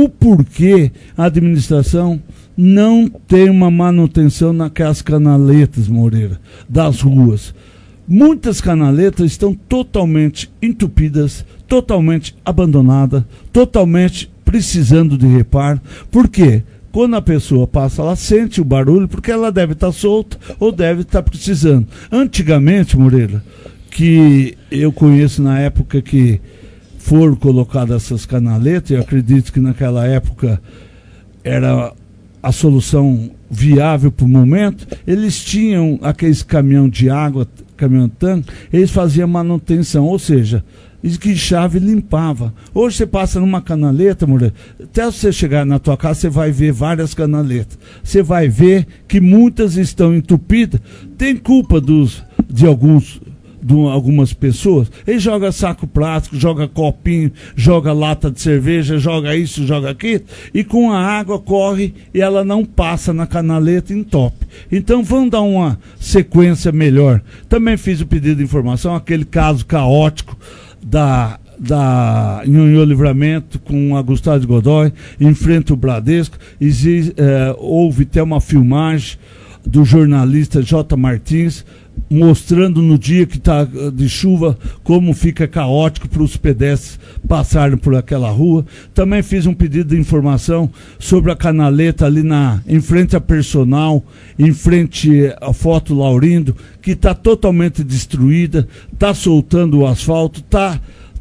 a administração não tem uma manutenção naquelas canaletas, Moreira, das ruas. Muitas canaletas estão totalmente entupidas, totalmente abandonadas, totalmente precisando de reparo. Por quê? Quando a pessoa passa, ela sente o barulho, porque ela deve estar solta ou deve estar precisando. Antigamente, Moreira, que eu conheço na época que foram colocadas essas canaletas, eu acredito que naquela época era a solução viável para o momento, eles tinham aqueles caminhão de água, caminhão tanque, eles faziam manutenção, ou seja, esguichava e limpava. Hoje você passa numa canaleta, mulher, até você chegar na tua casa, você vai ver várias canaletas. Você vai ver que muitas estão entupidas, tem culpa de algumas pessoas. Ele joga saco plástico, joga copinho, joga lata de cerveja, joga isso, joga aquilo, e com a água corre e ela não passa na canaleta e entope. Então vamos dar uma sequência melhor. Também fiz o pedido de informação, aquele caso caótico da Nhonhô Livramento com a Gustavo de Godoy, em frente ao Bradesco. Houve até uma filmagem do jornalista J. Martins, mostrando no dia que está de chuva como fica caótico para os pedestres passarem por aquela rua. Também fiz um pedido de informação sobre a canaleta ali em frente à Personal, em frente à Foto Laurindo, que está totalmente destruída, está soltando o asfalto, está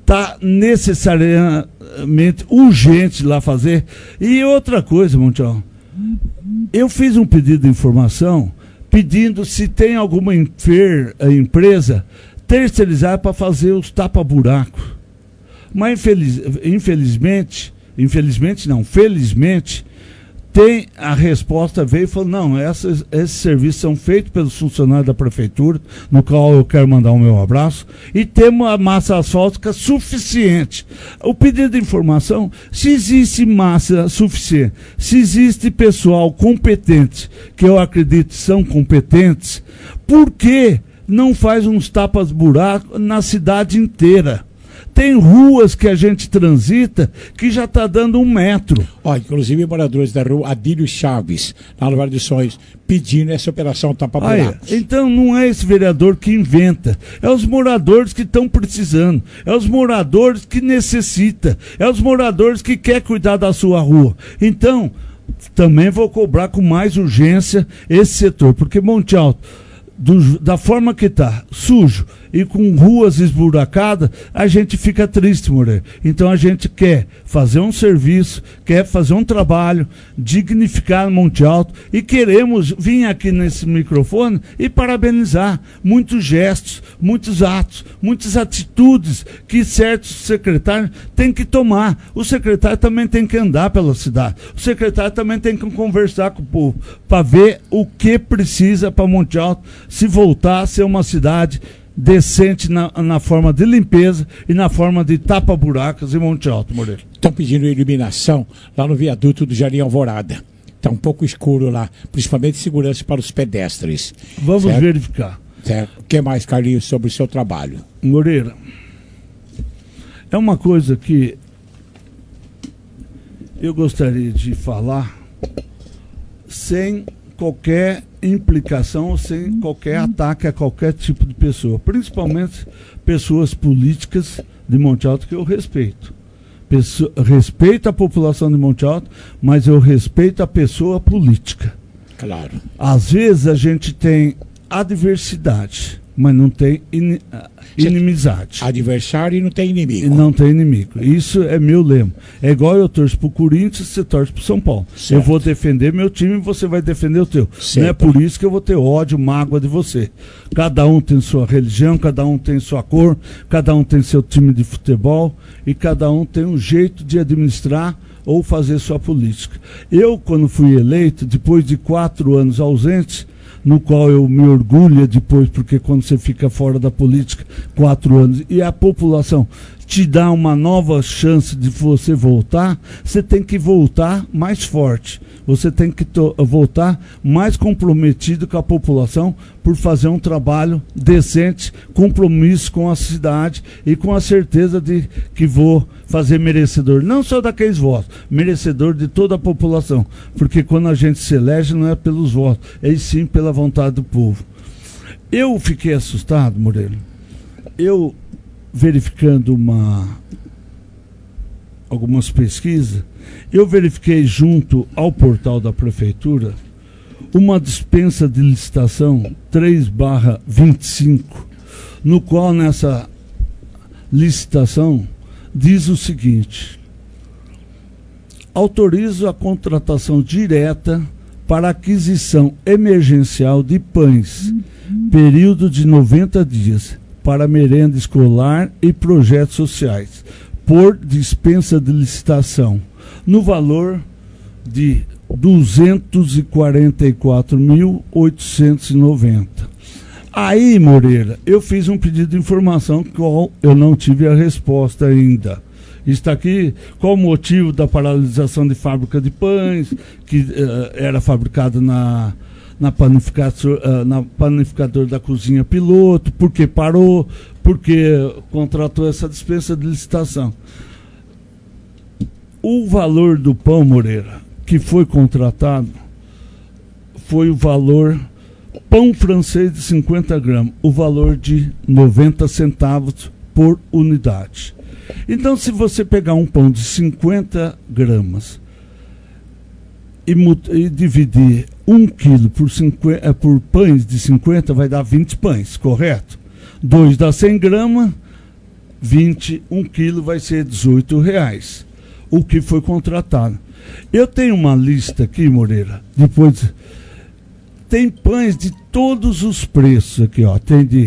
necessariamente urgente lá fazer. E outra coisa, Montiel, eu fiz um pedido de informação pedindo se tem alguma empresa terceirizada para fazer os tapa-buraco. Mas felizmente, tem a resposta, veio e falou, não, esses serviços são feitos pelos funcionários da prefeitura, no qual eu quero mandar o meu abraço, e temos a massa asfáltica suficiente. O pedido de informação, se existe massa suficiente, se existe pessoal competente, que eu acredito são competentes, por que não faz uns tapas-buraco na cidade inteira? Tem ruas que a gente transita que já está dando 1 metro. Inclusive moradores da rua Adílio Chaves, na Vale dos Sonhos, pedindo essa operação tapa-buracos. Então não é esse vereador que inventa, é os moradores que estão precisando, é os moradores que necessitam, é os moradores que querem cuidar da sua rua. Então, também vou cobrar com mais urgência esse setor, porque Monte Alto, da forma que está, sujo, e com ruas esburacadas, a gente fica triste, Moreira. Então a gente quer fazer um serviço, quer fazer um trabalho, dignificar Monte Alto e queremos vir aqui nesse microfone e parabenizar muitos gestos, muitos atos, muitas atitudes que certos secretários têm que tomar. O secretário também tem que andar pela cidade. O secretário também tem que conversar com o povo para ver o que precisa para Monte Alto se voltar a ser uma cidade decente na forma de limpeza e na forma de tapa-buracos em Monte Alto, Moreira. Estão pedindo iluminação lá no viaduto do Jardim Alvorada. Está um pouco escuro lá, principalmente segurança para os pedestres. Vamos certo? Verificar. Certo. O que mais, Carlinhos, sobre o seu trabalho? Moreira, é uma coisa que eu gostaria de falar sem qualquer implicação, sem qualquer ataque a qualquer tipo de pessoa, principalmente pessoas políticas de Monte Alto que eu respeito. Respeito a população de Monte Alto, mas eu respeito a pessoa política. Claro. Às vezes a gente tem adversidade, mas não tem inimizade. Adversário e não tem inimigo. E não tem inimigo. Isso é meu lema. É igual eu torço pro Corinthians, você torce pro São Paulo. Certo. Eu vou defender meu time e você vai defender o teu. Certo. Não é por isso que eu vou ter ódio, mágoa de você. Cada um tem sua religião, cada um tem sua cor, cada um tem seu time de futebol e cada um tem um jeito de administrar ou fazer sua política. Eu, quando fui eleito, depois de 4 anos ausentes, no qual eu me orgulho depois, porque quando você fica fora da política 4 anos e a população te dá uma nova chance de você voltar, você tem que voltar mais forte. Você tem que voltar mais comprometido com a população por fazer um trabalho decente, compromisso com a cidade e com a certeza de que vou fazer merecedor, não só daqueles votos, merecedor de toda a população. Porque quando a gente se elege não é pelos votos, é sim pela vontade do povo. Eu fiquei assustado, Moreira. Eu, verificando algumas pesquisas, eu verifiquei junto ao portal da prefeitura uma dispensa de licitação 3/25, no qual nessa licitação diz o seguinte: autorizo a contratação direta para aquisição emergencial de pães, período de 90 dias, para merenda escolar e projetos sociais, por dispensa de licitação, no valor de 244.890. Aí, Moreira, eu fiz um pedido de informação qual eu não tive a resposta ainda. Está aqui qual o motivo da paralisação de fábrica de pães, que era fabricada na panificador da cozinha piloto, porque parou, porque contratou essa dispensa de licitação. O valor do pão, Moreira, que foi contratado, foi o valor pão francês de 50 gramas, o valor de 90 centavos por unidade. Então, se você pegar um pão de 50 gramas e dividir 1 quilo por pães de 50, vai dar 20 pães, correto? 2 dá 100 gramas, 1 quilo vai ser R$18, o que foi contratado. Eu tenho uma lista aqui, Moreira, depois tem pães de todos os preços aqui, ó.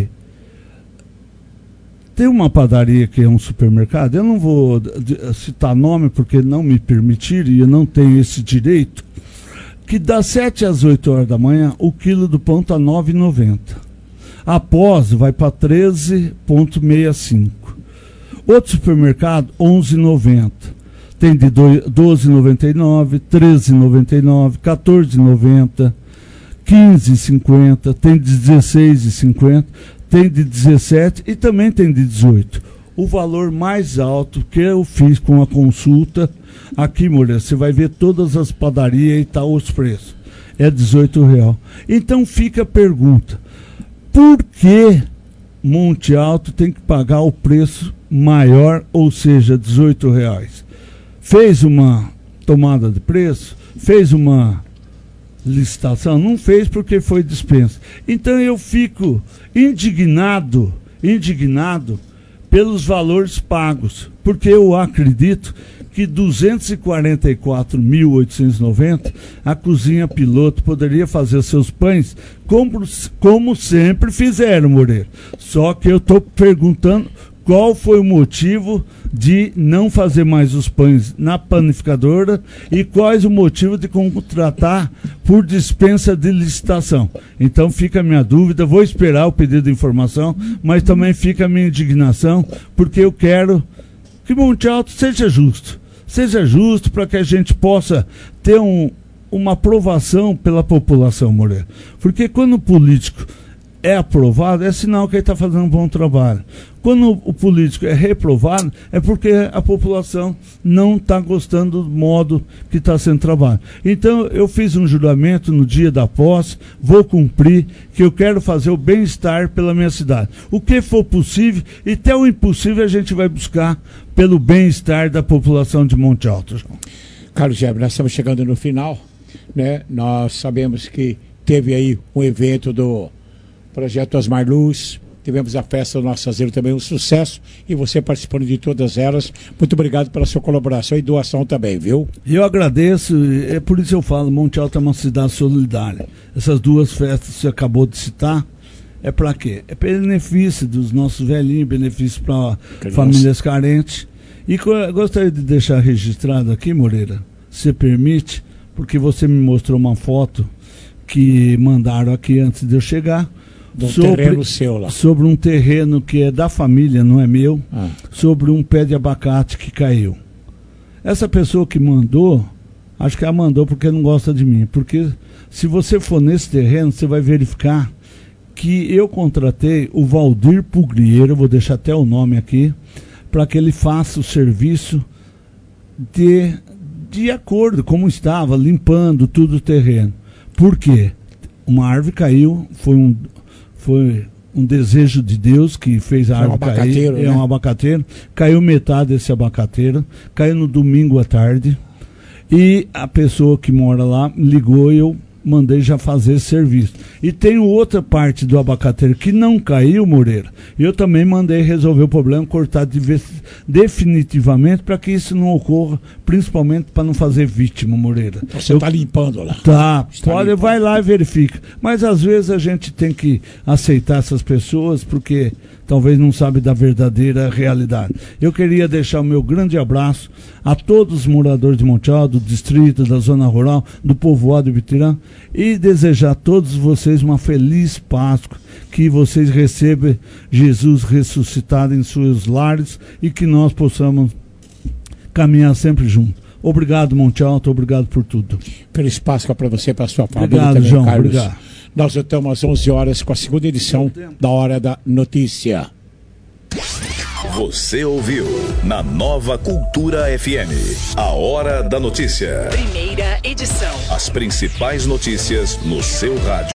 Tem uma padaria que é um supermercado, eu não vou citar nome porque não me permitiram e eu não tenho esse direito, que das 7 às 8 horas da manhã, o quilo do pão está R$ 9,90. Após, vai para 13,65. Outro supermercado, R$ 11,90. Tem de 12,99, 13,99, 14,90, 15,50, tem de 16,50, tem de 17 e também tem de 18. O valor mais alto que eu fiz com a consulta, aqui, Moreira, você vai ver todas as padarias e tal os preços. É R$18. Então fica a pergunta: por que Monte Alto tem que pagar o preço maior, ou seja, R$18? Fez uma tomada de preço? Fez uma licitação? Não fez porque foi dispensa. Então eu fico indignado indignado pelos valores pagos, porque eu acredito que 244.890 a cozinha piloto poderia fazer seus pães como sempre fizeram, Moreira. Só que eu estou perguntando qual foi o motivo de não fazer mais os pães na panificadora e quais o motivo de contratar por dispensa de licitação. Então fica a minha dúvida, vou esperar o pedido de informação, mas também fica a minha indignação, porque eu quero que Monte Alto seja justo para que a gente possa ter uma aprovação pela população, Moreira. Porque quando o político é aprovado, é sinal que ele está fazendo um bom trabalho. Quando o político é reprovado, é porque a população não está gostando do modo que está sendo trabalho. Então, eu fiz um juramento no dia da posse, vou cumprir, que eu quero fazer o bem-estar pela minha cidade. O que for possível, e até o impossível a gente vai buscar pelo bem-estar da população de Monte Alto. Carlos Gebre, nós estamos chegando no final, né? Nós sabemos que teve aí um evento do Projeto Osmar Luz, tivemos a festa do Nosso Asilo também, um sucesso, e você participando de todas elas. Muito obrigado pela sua colaboração e doação também, viu? Eu agradeço, é por isso que eu falo, Monte Alto é uma cidade solidária. Essas duas festas que você acabou de citar, é para quê? É benefício dos nossos velhinhos, benefício para famílias carentes. E gostaria de deixar registrado aqui, Moreira, se permite, porque você me mostrou uma foto que mandaram aqui antes de eu chegar, terreno seu lá. Sobre um terreno que é da família, não é meu, sobre um pé de abacate que caiu. Essa pessoa que mandou, acho que ela mandou porque não gosta de mim, porque se você for nesse terreno, você vai verificar que eu contratei o Valdir Puglieiro, vou deixar até o nome aqui, para que ele faça o serviço de acordo como estava, limpando tudo o terreno. Por quê? Uma árvore caiu, foi um desejo de Deus que fez a árvore cair. Né? É um abacateiro. Caiu metade desse abacateiro. Caiu no domingo à tarde. E a pessoa que mora lá ligou e eu mandei já fazer esse serviço. E tem outra parte do abacateiro que não caiu, Moreira. Eu também mandei resolver o problema, cortar definitivamente para que isso não ocorra, principalmente para não fazer vítima, Moreira. Você está limpando lá. Tá, pode, vai lá e verifica. Mas às vezes a gente tem que aceitar essas pessoas porque talvez não sabe da verdadeira realidade. Eu queria deixar o meu grande abraço a todos os moradores de Monte Alto, do distrito, da zona rural, do povoado de Bitirã, e desejar a todos vocês uma feliz Páscoa, que vocês recebam Jesus ressuscitado em seus lares e que nós possamos caminhar sempre juntos. Obrigado, Monte Alto, obrigado por tudo. Feliz Páscoa para você e para a sua família. Obrigado, também, João, Carlos. obrigado. Nós estamos às 11 horas com a segunda edição da Hora da Notícia. Você ouviu na Nova Cultura FM, a Hora da Notícia. Primeira edição. As principais notícias no seu rádio.